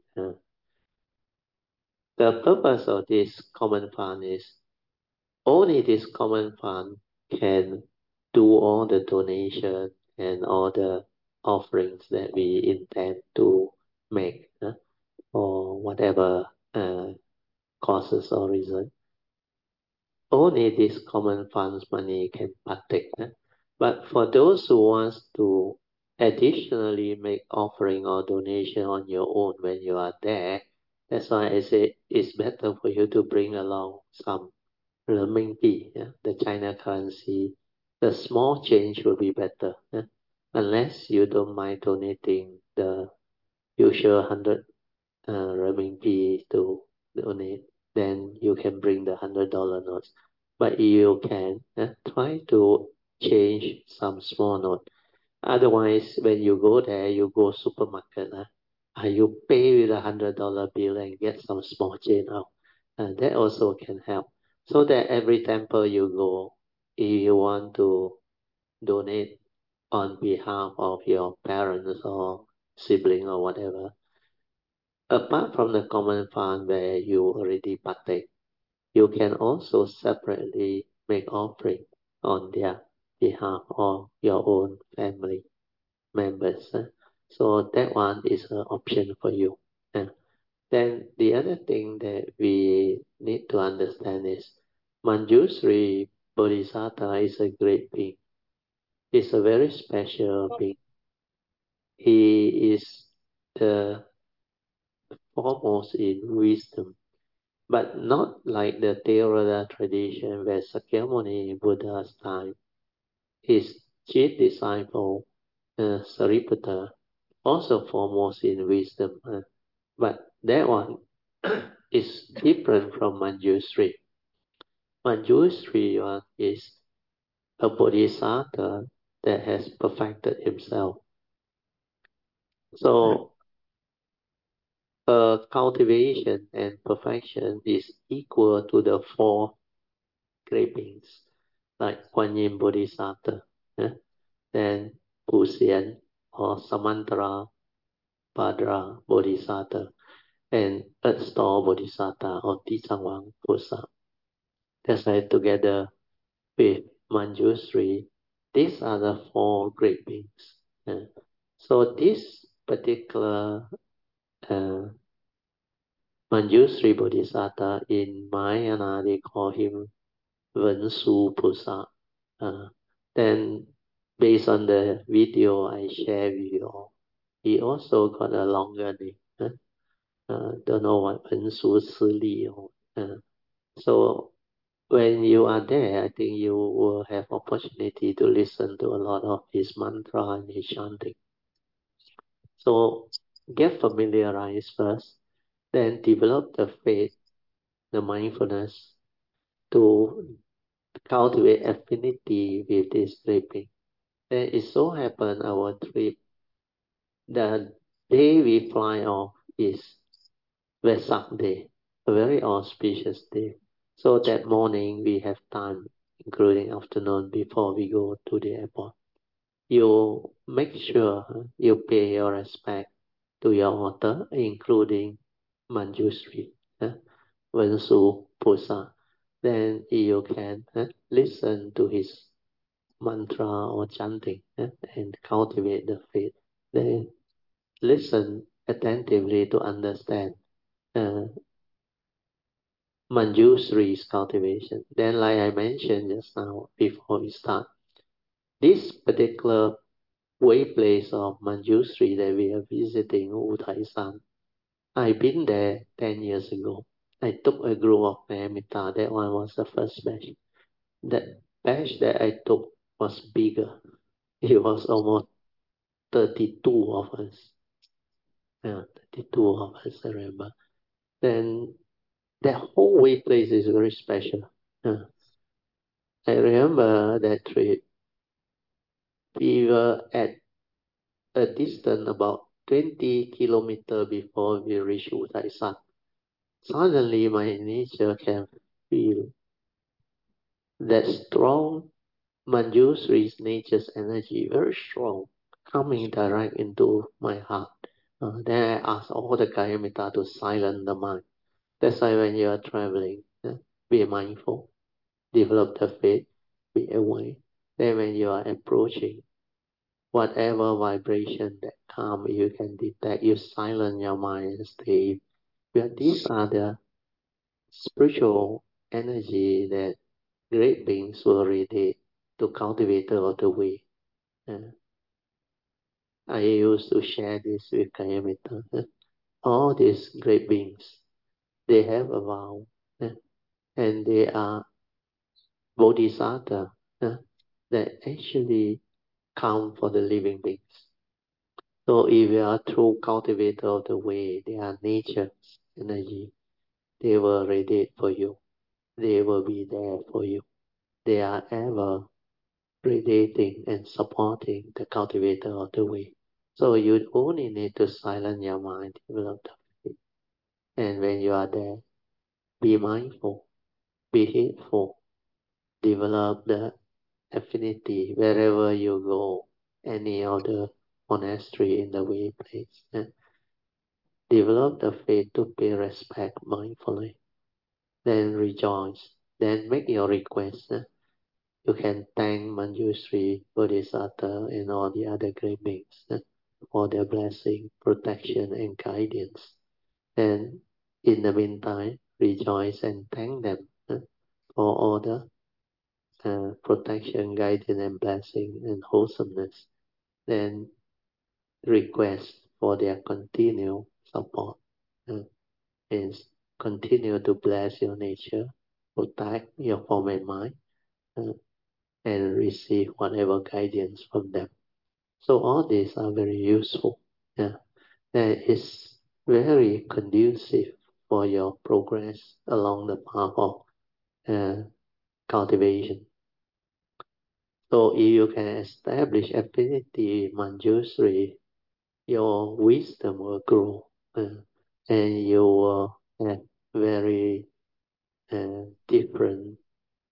[SPEAKER 1] The purpose of this common fund is only this common fund can do all the donation and all the offerings that we intend to make or whatever causes or reason. Only this common funds money can partake. But for those who wants to additionally make offering or donation on your own when you are there, that's why I say it's better for you to bring along some renminbi, the China currency. The small change will be better, unless you don't mind donating the usual 100 renminbi to donate, then you can bring the $100 notes. But you can try to change some small note. Otherwise, when you go there, you go supermarket, you pay with $100 bill and get some small change out. That also can help. So that every temple you go, if you want to donate on behalf of your parents or sibling or whatever, apart from the common fund where you already partake, you can also separately make offering on their behalf or your own family members. So that one is an option for you. Then the other thing that we need to understand is Manjushri Bodhisattva is a great being. He's a very special being. He is the foremost in wisdom, but not like the Theravada tradition where Sakyamuni in Buddha's time, his chief disciple, Sariputta, also foremost in wisdom. But that one is different from Manjushri. Manjushri is a bodhisattva that has perfected himself. So cultivation and perfection is equal to the four great beings, like Kuan Yin Bodhisattva, then Pu Xian or Samantara Bhadra Bodhisattva, and Earth Store Bodhisattva or Tisangwang Pusa. That's why together with Manjushri, these are the four great beings. So this particular Manjushri Bodhisattva in Mahayana, they call him Vensu Pusa. Then based on the video I share with you all, he also got a longer name. Don't know what Vensu Sili. So when you are there, I think you will have opportunity to listen to a lot of his mantra and his chanting. So get familiarized first, then develop the faith, the mindfulness to cultivate affinity with this great being. Then it so happened our trip, the day we fly off is Vesak Day, a very auspicious day. So that morning we have time, including afternoon, before we go to the airport. You make sure you pay your respect to your author, including Manjushri, Vensu Pusa. Then you can listen to his mantra or chanting and cultivate the faith. Then listen attentively to understand Manjushri's cultivation. Then, like I mentioned just now before we start, this particular way place of Manjushri that we are visiting, Uthai-san, I've been there 10 years ago. I took a group of Kayamita. That one was the first batch. That batch that I took was bigger. It was almost 32 of us. Yeah, 32 of us, I remember. Then that whole way place is very special. I remember that trip. we were at a distance about 20 kilometers before we reached Utaisan. Suddenly, my nature can feel that strong Manjushri's nature's energy, very strong, coming direct into my heart. Then I asked all the Kayamita to silence the mind. That's why when you are traveling, be mindful, develop the faith, be aware. Then when you are approaching, whatever vibration that comes, you can detect, you silence your mind and stay. But these are the spiritual energy that great beings will radiate to cultivate of the way. I used to share this with Kayamita. All these great beings, they have a vow, and they are bodhisattva that actually come for the living beings. So if you are true cultivator of the way, they are nature's energy. They will radiate for you. They will be there for you. They are ever radiating and supporting the cultivator of the way. So you only need to silence your mind, develop the faith. And when you are there, be mindful, be heedful, develop the affinity wherever you go, any other monastery in the way place. Develop the faith to pay respect mindfully. Then rejoice. Then make your request. You can thank Manjushri, Bodhisattva, and all the other great beings for their blessing, protection, and guidance. And in the meantime, rejoice and thank them for all the protection, guidance, and blessing and wholesomeness. Then request for their continued support and continue to bless your nature, protect your form and mind, and receive whatever guidance from them. So all these are very useful. That is very conducive for your progress along the path of cultivation. So if you can establish affinity, Manjushri, your wisdom will grow, and you will have very different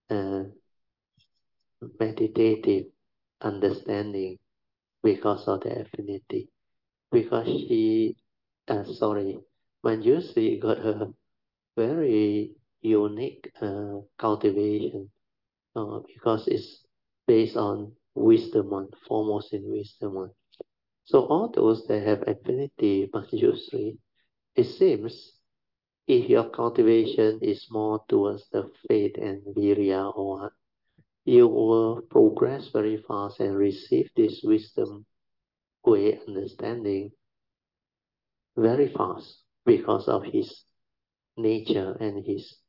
[SPEAKER 1] meditative understanding because of the affinity. Because Manjushri got a very unique cultivation because it's based on wisdom one, foremost in wisdom one. So all those that have affinity, Manjushri, it seems if your cultivation is more towards the faith and virya or what, you will progress very fast and receive this wisdom way understanding very fast because of his nature and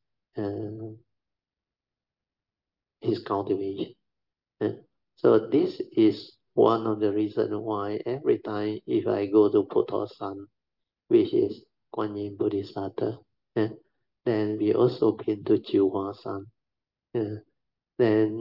[SPEAKER 1] his cultivation. So this is one of the reasons why every time if I go to Potosan, which is Kuan Yin Bodhisattva, then we also been to Jiuhuasan. Then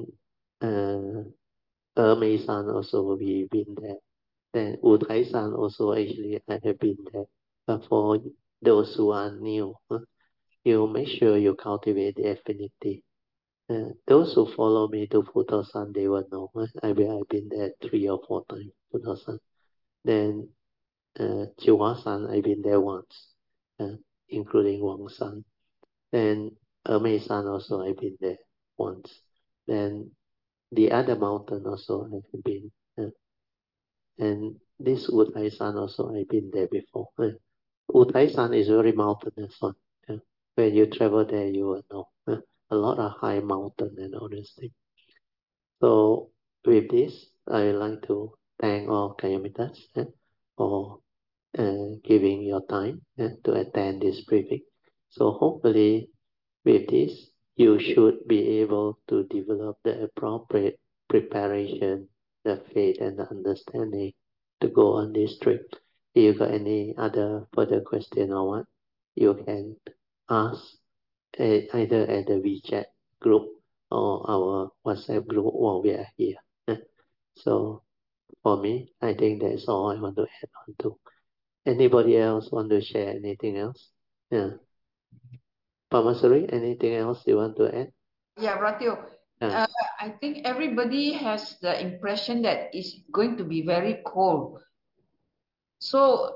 [SPEAKER 1] Ermei-san also we been there. Then Utai-san also actually I have been there. But for those who are new, you make sure you cultivate the affinity. Those who follow me to Futosan, they will know. I've been there 3 or 4 times, Futosan. Then Jiuhuasan, I've been there once, including Wang-san. Then Ermei-san also, I've been there once. Then the other mountain also I've been. And this Utai-san also, I've been there before. Utai-san is very mountainous one. When you travel there, you will know. A lot of high mountain and all this thing. So with this, I would like to thank all Kayamitas for giving your time to attend this briefing. So hopefully with this, you should be able to develop the appropriate preparation, the faith and the understanding to go on this trip. If you got any other further question or what, you can ask either at the WeChat group or our WhatsApp group while we are here. So for me. I think that's all I want to add on to. Anybody else want to share anything else? Yeah. Pamasuri, anything else you want to add?
[SPEAKER 2] Yeah, Ratio.
[SPEAKER 1] Yeah.
[SPEAKER 2] I think everybody has the impression that it's going to be very cold. So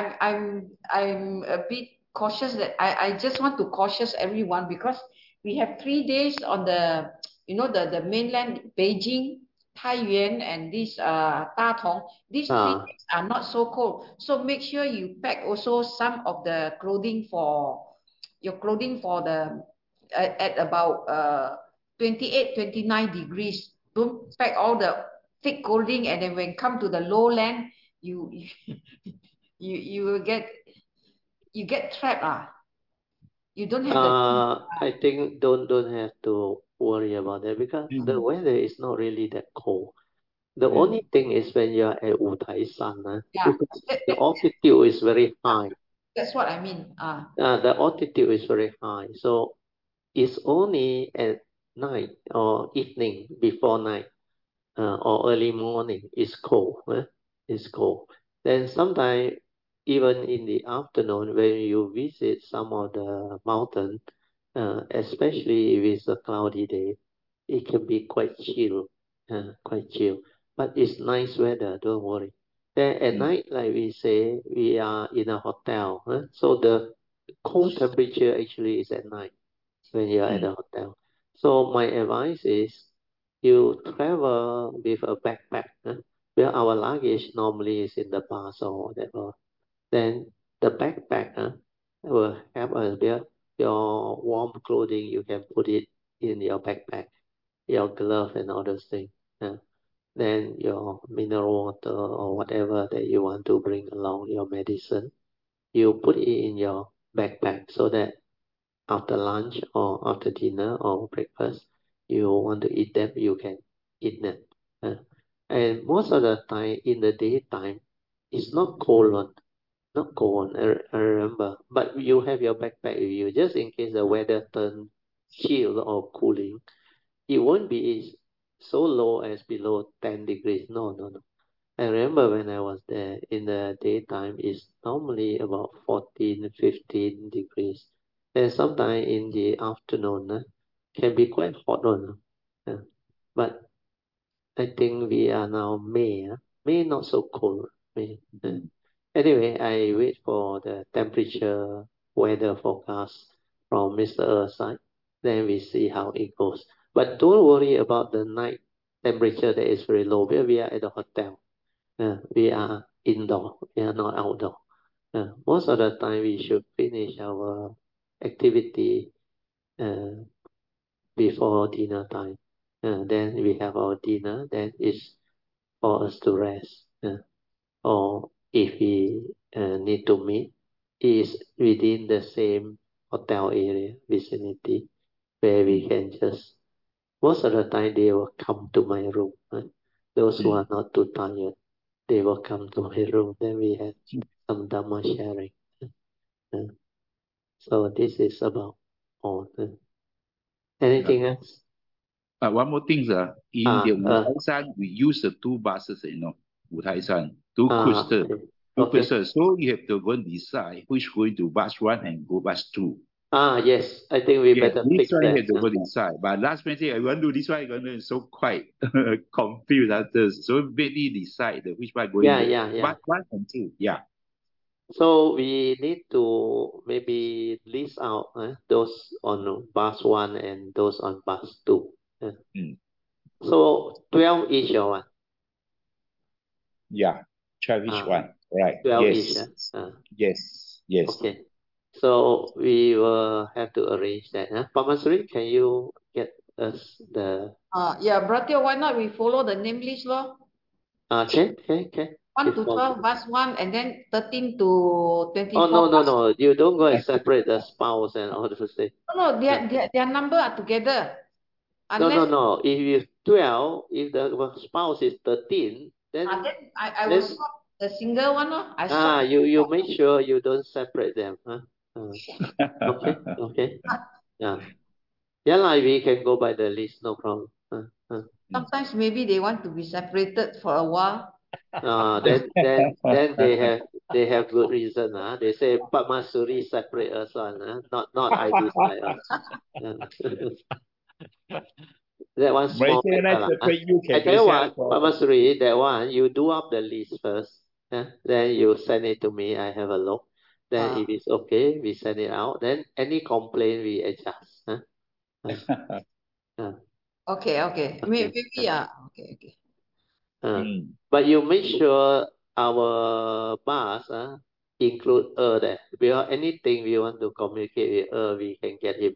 [SPEAKER 2] I'm a bit cautious that I just want to cautious everyone because we have 3 days on the the mainland Beijing, Taiyuan, and this Datong. These 3 days are not so cold. So make sure you pack also some of the clothing for your clothing for the at about 28, 29 degrees. Don't pack all the thick clothing, and then when come to the lowland, you you will get trapped. You don't have
[SPEAKER 1] I think don't have to worry about that because the weather is not really that cold. The only thing is when you are at Wutaisan, because the altitude is very high.
[SPEAKER 2] That's what I mean.
[SPEAKER 1] The altitude is very high, so it's only at night or evening before night or early morning it's cold. It's cold. Then sometimes even in the afternoon when you visit some of the mountain, especially if it's a cloudy day, it can be quite chill, quite chill. But it's nice weather, don't worry. Then at night, like we say, we are in a hotel, so the cold temperature actually is at night when you're at the hotel. So my advice is you travel with a backpack, where our luggage normally is in the bus or whatever. Then the backpack will have your warm clothing. You can put it in your backpack, your glove and all those things. Then your mineral water or whatever that you want to bring along, your medicine, you put it in your backpack so that after lunch or after dinner or breakfast, you want to eat them, you can eat them. And most of the time in the daytime, it's not cold one, not cold one, I remember. But you have your backpack with you just in case the weather turn chill or cooling. It won't be so low as below 10 degrees. No. I remember when I was there in the daytime, it's normally about 14, 15 degrees. And sometimes in the afternoon, can be quite hot one. But I think we are now May. May not so cold. May. Anyway, I wait for the temperature weather forecast from Mr. Earth's side. Then we see how it goes. But don't worry about the night temperature that is very low. Where we are at the hotel. We are indoor. We are not outdoor. Most of the time we should finish our activity before dinner time. Then we have our dinner. Then it's for us to rest. Or if we need to meet, is within the same hotel area vicinity where we can just. Most of the time they will come to my room. Those who are not too tired, they will come to my room. Then we have some Dhamma sharing. So this is about all. Anything else?
[SPEAKER 3] One more thing, sir. In the Wutaisan, we use the 2 buses, Wutaisan, 2 coasters.
[SPEAKER 1] Okay.
[SPEAKER 3] So you have to go and decide which going to bus 1 and go bus 2.
[SPEAKER 1] Yes. I think we better fix that.
[SPEAKER 3] This one you have to go decide. But last Wednesday, I want to do this one, I'm going to so quite confused. So maybe decide which one going to bus 1 and 2. Yeah.
[SPEAKER 1] So we need to maybe list out those on bus 1 and those on bus 2. So 12 each or what?
[SPEAKER 3] Yeah, 12 each one. Right.
[SPEAKER 1] 12
[SPEAKER 3] yes.
[SPEAKER 1] each.
[SPEAKER 3] Yes.
[SPEAKER 1] Okay. So we will have to arrange that. Pamasuri, can you get us the...
[SPEAKER 2] Brother, why not we follow the name list, lor?
[SPEAKER 1] Okay.
[SPEAKER 2] 1 to 12, bus 1, and then 13 to 24.
[SPEAKER 1] Oh, no. You don't go and separate the spouse and all those things.
[SPEAKER 2] No, their number are together.
[SPEAKER 1] Unless... No. If you 12, if the spouse is 13, then...
[SPEAKER 2] I will swap the single one, lor.
[SPEAKER 1] You make sure you don't separate them. Okay. Yeah, we can go by the list, no problem.
[SPEAKER 2] Sometimes maybe they want to be separated for a while.
[SPEAKER 1] Then they have good reason. They say Pamasuri separate us one. Not I decide us. That one small matter. I tell you what, Pamasuri, that one, you do up the list first. Then you send it to me. I have a look. Then if it's okay, we send it out. Then any complaint, we adjust.
[SPEAKER 2] Okay. Maybe okay.
[SPEAKER 1] But you make sure our bus include there. Because anything we want to communicate with we can get him.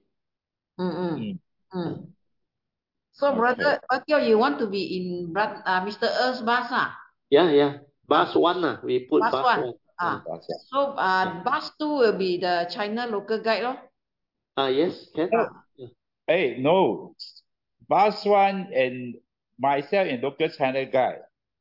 [SPEAKER 2] So, Brother Bakio, you want to be in Mr. Earth's bus?
[SPEAKER 1] Yeah. Bus 1, we put bus 1.
[SPEAKER 2] So, bus 2 will be the China local guide, no?
[SPEAKER 1] Yes, can.
[SPEAKER 3] Hey, no. Bus 1 and myself and local China guide.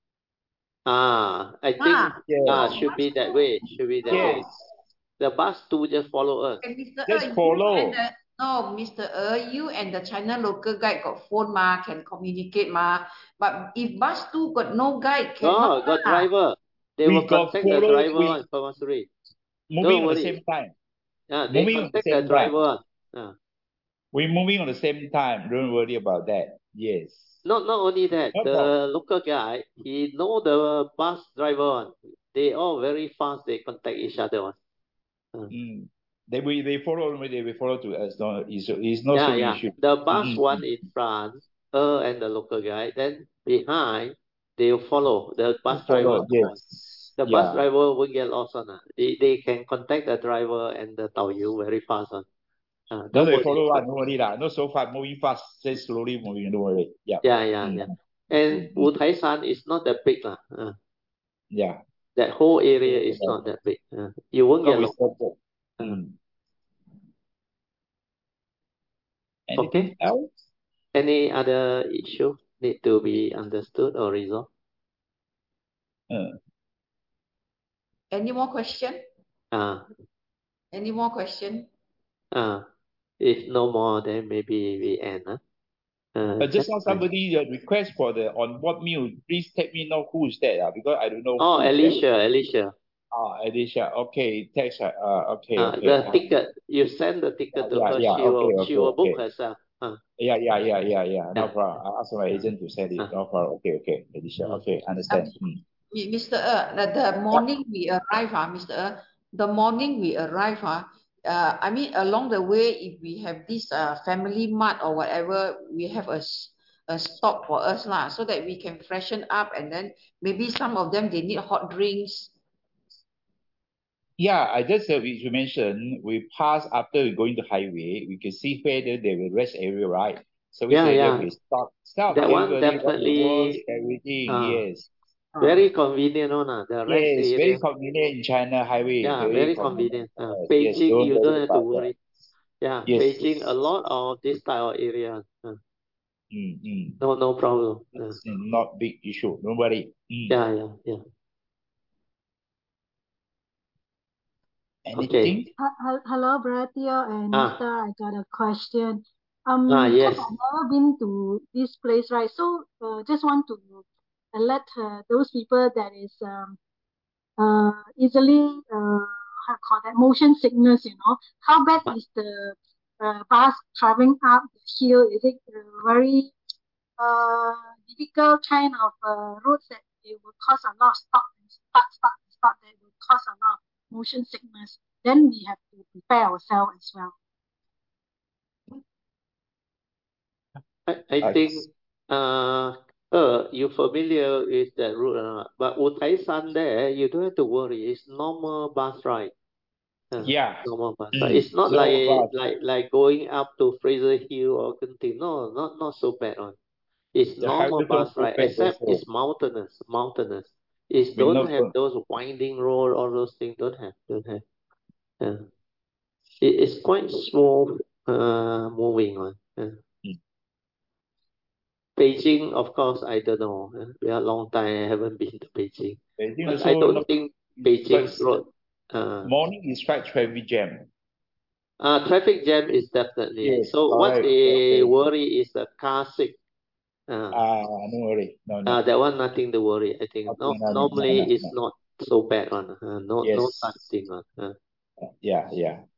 [SPEAKER 1] I think should be that way. Way. The bus 2 just follow us.
[SPEAKER 3] Just follow.
[SPEAKER 2] No, Mr. you and the China local guide got phone can communicate But if bus 2 got no guide, cannot.
[SPEAKER 1] Got driver. They will contact the driver on Pamasuri.
[SPEAKER 3] Moving at the same time.
[SPEAKER 1] They contact the driver.
[SPEAKER 3] We're moving on the same time. Don't worry about that. Yes.
[SPEAKER 1] Not only that, the local guy, he know the bus driver. They all very fast. They contact each other.
[SPEAKER 3] They will follow to us. No, it's not so issue.
[SPEAKER 1] The bus 1 in front, and the local guy. Then behind, they'll follow the bus driver.
[SPEAKER 3] Yes.
[SPEAKER 1] The bus driver won't get lost They can contact the driver and the Taoyu very fast
[SPEAKER 3] No, they follow no worry Not so fast, moving fast, just slowly moving, don't worry. Yeah.
[SPEAKER 1] And Wu Tai Shan is not that big
[SPEAKER 3] Yeah.
[SPEAKER 1] That whole area is not that big. You won't get lost.
[SPEAKER 3] Anything else?
[SPEAKER 1] Any other issue need to be understood or resolved?
[SPEAKER 2] Any more question? Any more question?
[SPEAKER 1] If no more, then maybe we end.
[SPEAKER 3] Just now somebody request for the on-board meal. Please let me know who is that because I don't know.
[SPEAKER 1] Alicia.
[SPEAKER 3] Alicia. Okay, text her. Okay.
[SPEAKER 1] The ticket. You send the ticket to her. She will book herself.
[SPEAKER 3] Yeah. No problem. I ask my agent to send it. No problem. Okay. Alicia. Okay, understand.
[SPEAKER 2] Mr. The morning we arrive, Mr. The morning we arrive, I mean, along the way, if we have this family mart or whatever, we have a stop for us so that we can freshen up, and then maybe some of them they need hot drinks.
[SPEAKER 3] Yeah, I just you mentioned we pass after we going to highway, we can see where there will rest area, right? So we stop.
[SPEAKER 1] That one definitely
[SPEAKER 3] everything. Yes.
[SPEAKER 1] Very convenient, the rest area.
[SPEAKER 3] Very convenient in China highway.
[SPEAKER 1] Yeah, very convenient. Beijing, you don't have to worry. Beijing, a lot of this type of area. No problem.
[SPEAKER 3] Not big issue. Don't worry.
[SPEAKER 1] Yeah.
[SPEAKER 3] Anything?
[SPEAKER 6] Hello, Brother and Mr. I got a question.
[SPEAKER 1] Yes.
[SPEAKER 6] Because I've never been to this place, right? So just want to let those people that is easily motion sickness, how bad is the bus traveling up the hill? Is it very difficult kind of roads that it will cause a lot of stop that will cause a lot of motion sickness? Then we have to prepare ourselves as well.
[SPEAKER 1] I think you familiar with that route or not? But Wu Tai Shan there, you don't have to worry. It's normal bus ride. Normal bus ride. It's not like going up to Fraser Hill or Genting. No, not so bad on. It's normal bus ride, except it's mountainous. It don't have those winding road, all those things. Don't have. It's quite smooth moving on. Beijing, of course, I don't know. We are a long time. I haven't been to Beijing. But I don't think Beijing's road.
[SPEAKER 3] Morning is traffic jam.
[SPEAKER 1] Traffic jam is definitely. So what they worry is the car sick.
[SPEAKER 3] No worry. No.
[SPEAKER 1] That one nothing to worry. I think
[SPEAKER 3] Okay, no.
[SPEAKER 1] normally it's not so bad one. No
[SPEAKER 3] Yes.
[SPEAKER 1] such thing one.
[SPEAKER 3] Yeah.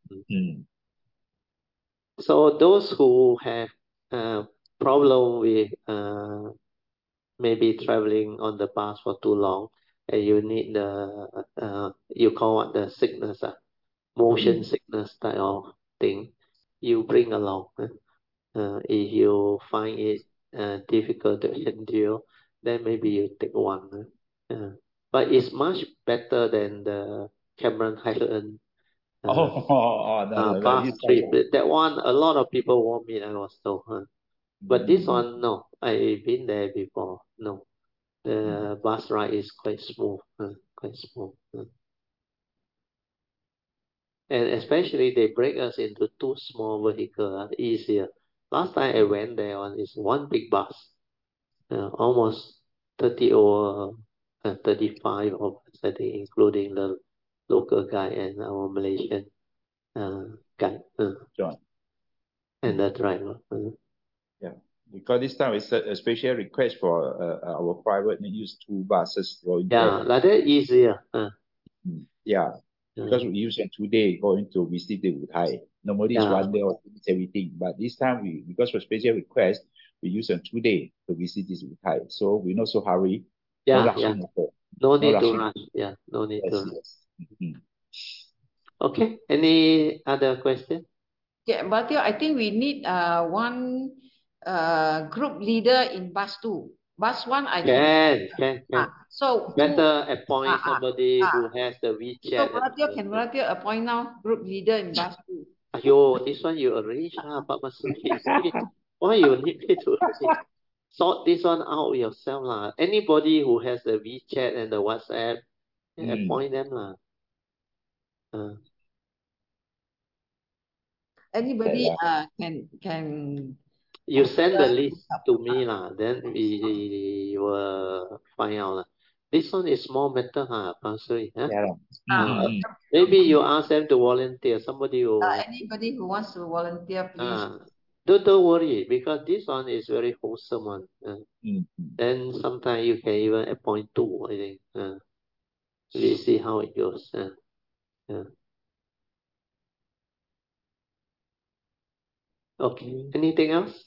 [SPEAKER 1] So those who have problem with maybe traveling on the bus for too long, and you need the you call what the sickness, motion sickness type of thing, you bring along. If you find it difficult to endure, then maybe you take one. But it's much better than the Cameron Highland
[SPEAKER 3] no.
[SPEAKER 1] bus trip. That one, a lot of people want me, I was told. But this one, no. I've been there before. No. The bus ride is quite smooth. Quite smooth. And especially they break us into two small vehicles, easier. Last time I went there on is one big bus, almost 30 or 35 of us, I think, including the local guy and our Malaysian guy
[SPEAKER 3] John.
[SPEAKER 1] and the driver.
[SPEAKER 3] Yeah, because this time it's a special request for our private use 2 buses going there.
[SPEAKER 1] Like that easier.
[SPEAKER 3] Yeah. Because we use it 2 days going to visit the Wutai. Normally it's 1 day or finish everything. But this time because for special request, we use it 2 days to visit this Wutai. So we not so hurry.
[SPEAKER 1] No need to rush. Yeah, no need to rush. Okay. Any other question?
[SPEAKER 2] Yeah, but I think we need one group leader in bus 2. Bus 1, I
[SPEAKER 1] can.
[SPEAKER 2] So
[SPEAKER 1] better appoint somebody who has the WeChat.
[SPEAKER 2] So can Volunteer appoint now group leader in bus 2?
[SPEAKER 1] Ayo, this one you arrange but why you need me to arrange? Sort this one out yourself lah. Anybody who has the WeChat and the WhatsApp, appoint them lah.
[SPEAKER 2] Anybody can.
[SPEAKER 1] You send the list to me lah, then we will find out lah. This one is small matter, Pastor. Maybe you ask them to volunteer. Somebody who
[SPEAKER 2] anybody who wants to volunteer, please.
[SPEAKER 1] Don't worry, because this one is very wholesome one. Then sometimes you can even appoint 2, I think. We see how it goes. Okay. Anything else?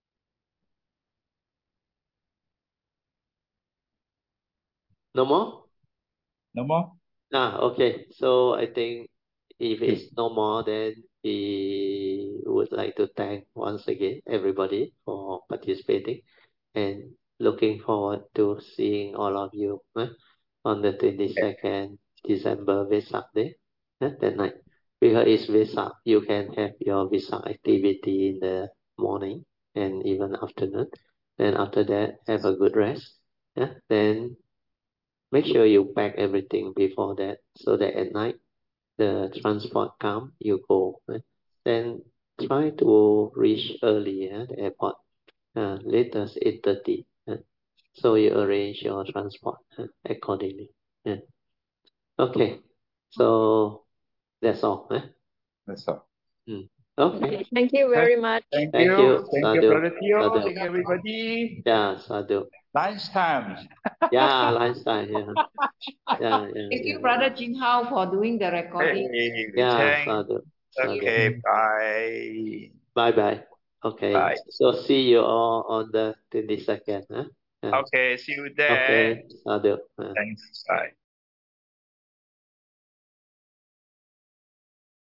[SPEAKER 1] No more?
[SPEAKER 3] No more?
[SPEAKER 1] Okay. So I think if it's no more, then we would like to thank once again everybody for participating and looking forward to seeing all of you on the 22nd December Vesak Day that night. Because it's Vesak, you can have your Vesak activity in the morning and even afternoon. Then after that, have a good rest. Then make sure you pack everything before that so that at night the transport come, you go. Then try to reach early the airport, latest 8:30. So you arrange your transport accordingly. Okay, so that's all.
[SPEAKER 3] That's all.
[SPEAKER 1] Okay.
[SPEAKER 5] Thank you very much.
[SPEAKER 3] Thank you. Thank you, Brother Teo.
[SPEAKER 1] Sadhu.
[SPEAKER 3] Thank you, everybody.
[SPEAKER 1] Yeah, Sadhu.
[SPEAKER 3] Lunchtime.
[SPEAKER 1] Lunchtime.
[SPEAKER 2] Thank you, Brother Jin Hao, for doing the recording.
[SPEAKER 1] Sadhu.
[SPEAKER 3] Okay, bye.
[SPEAKER 1] Bye. Okay.
[SPEAKER 3] Bye.
[SPEAKER 1] So see you all on the 22nd.
[SPEAKER 3] Okay, see you there.
[SPEAKER 1] Okay, Sadhu.
[SPEAKER 3] Thanks. Bye.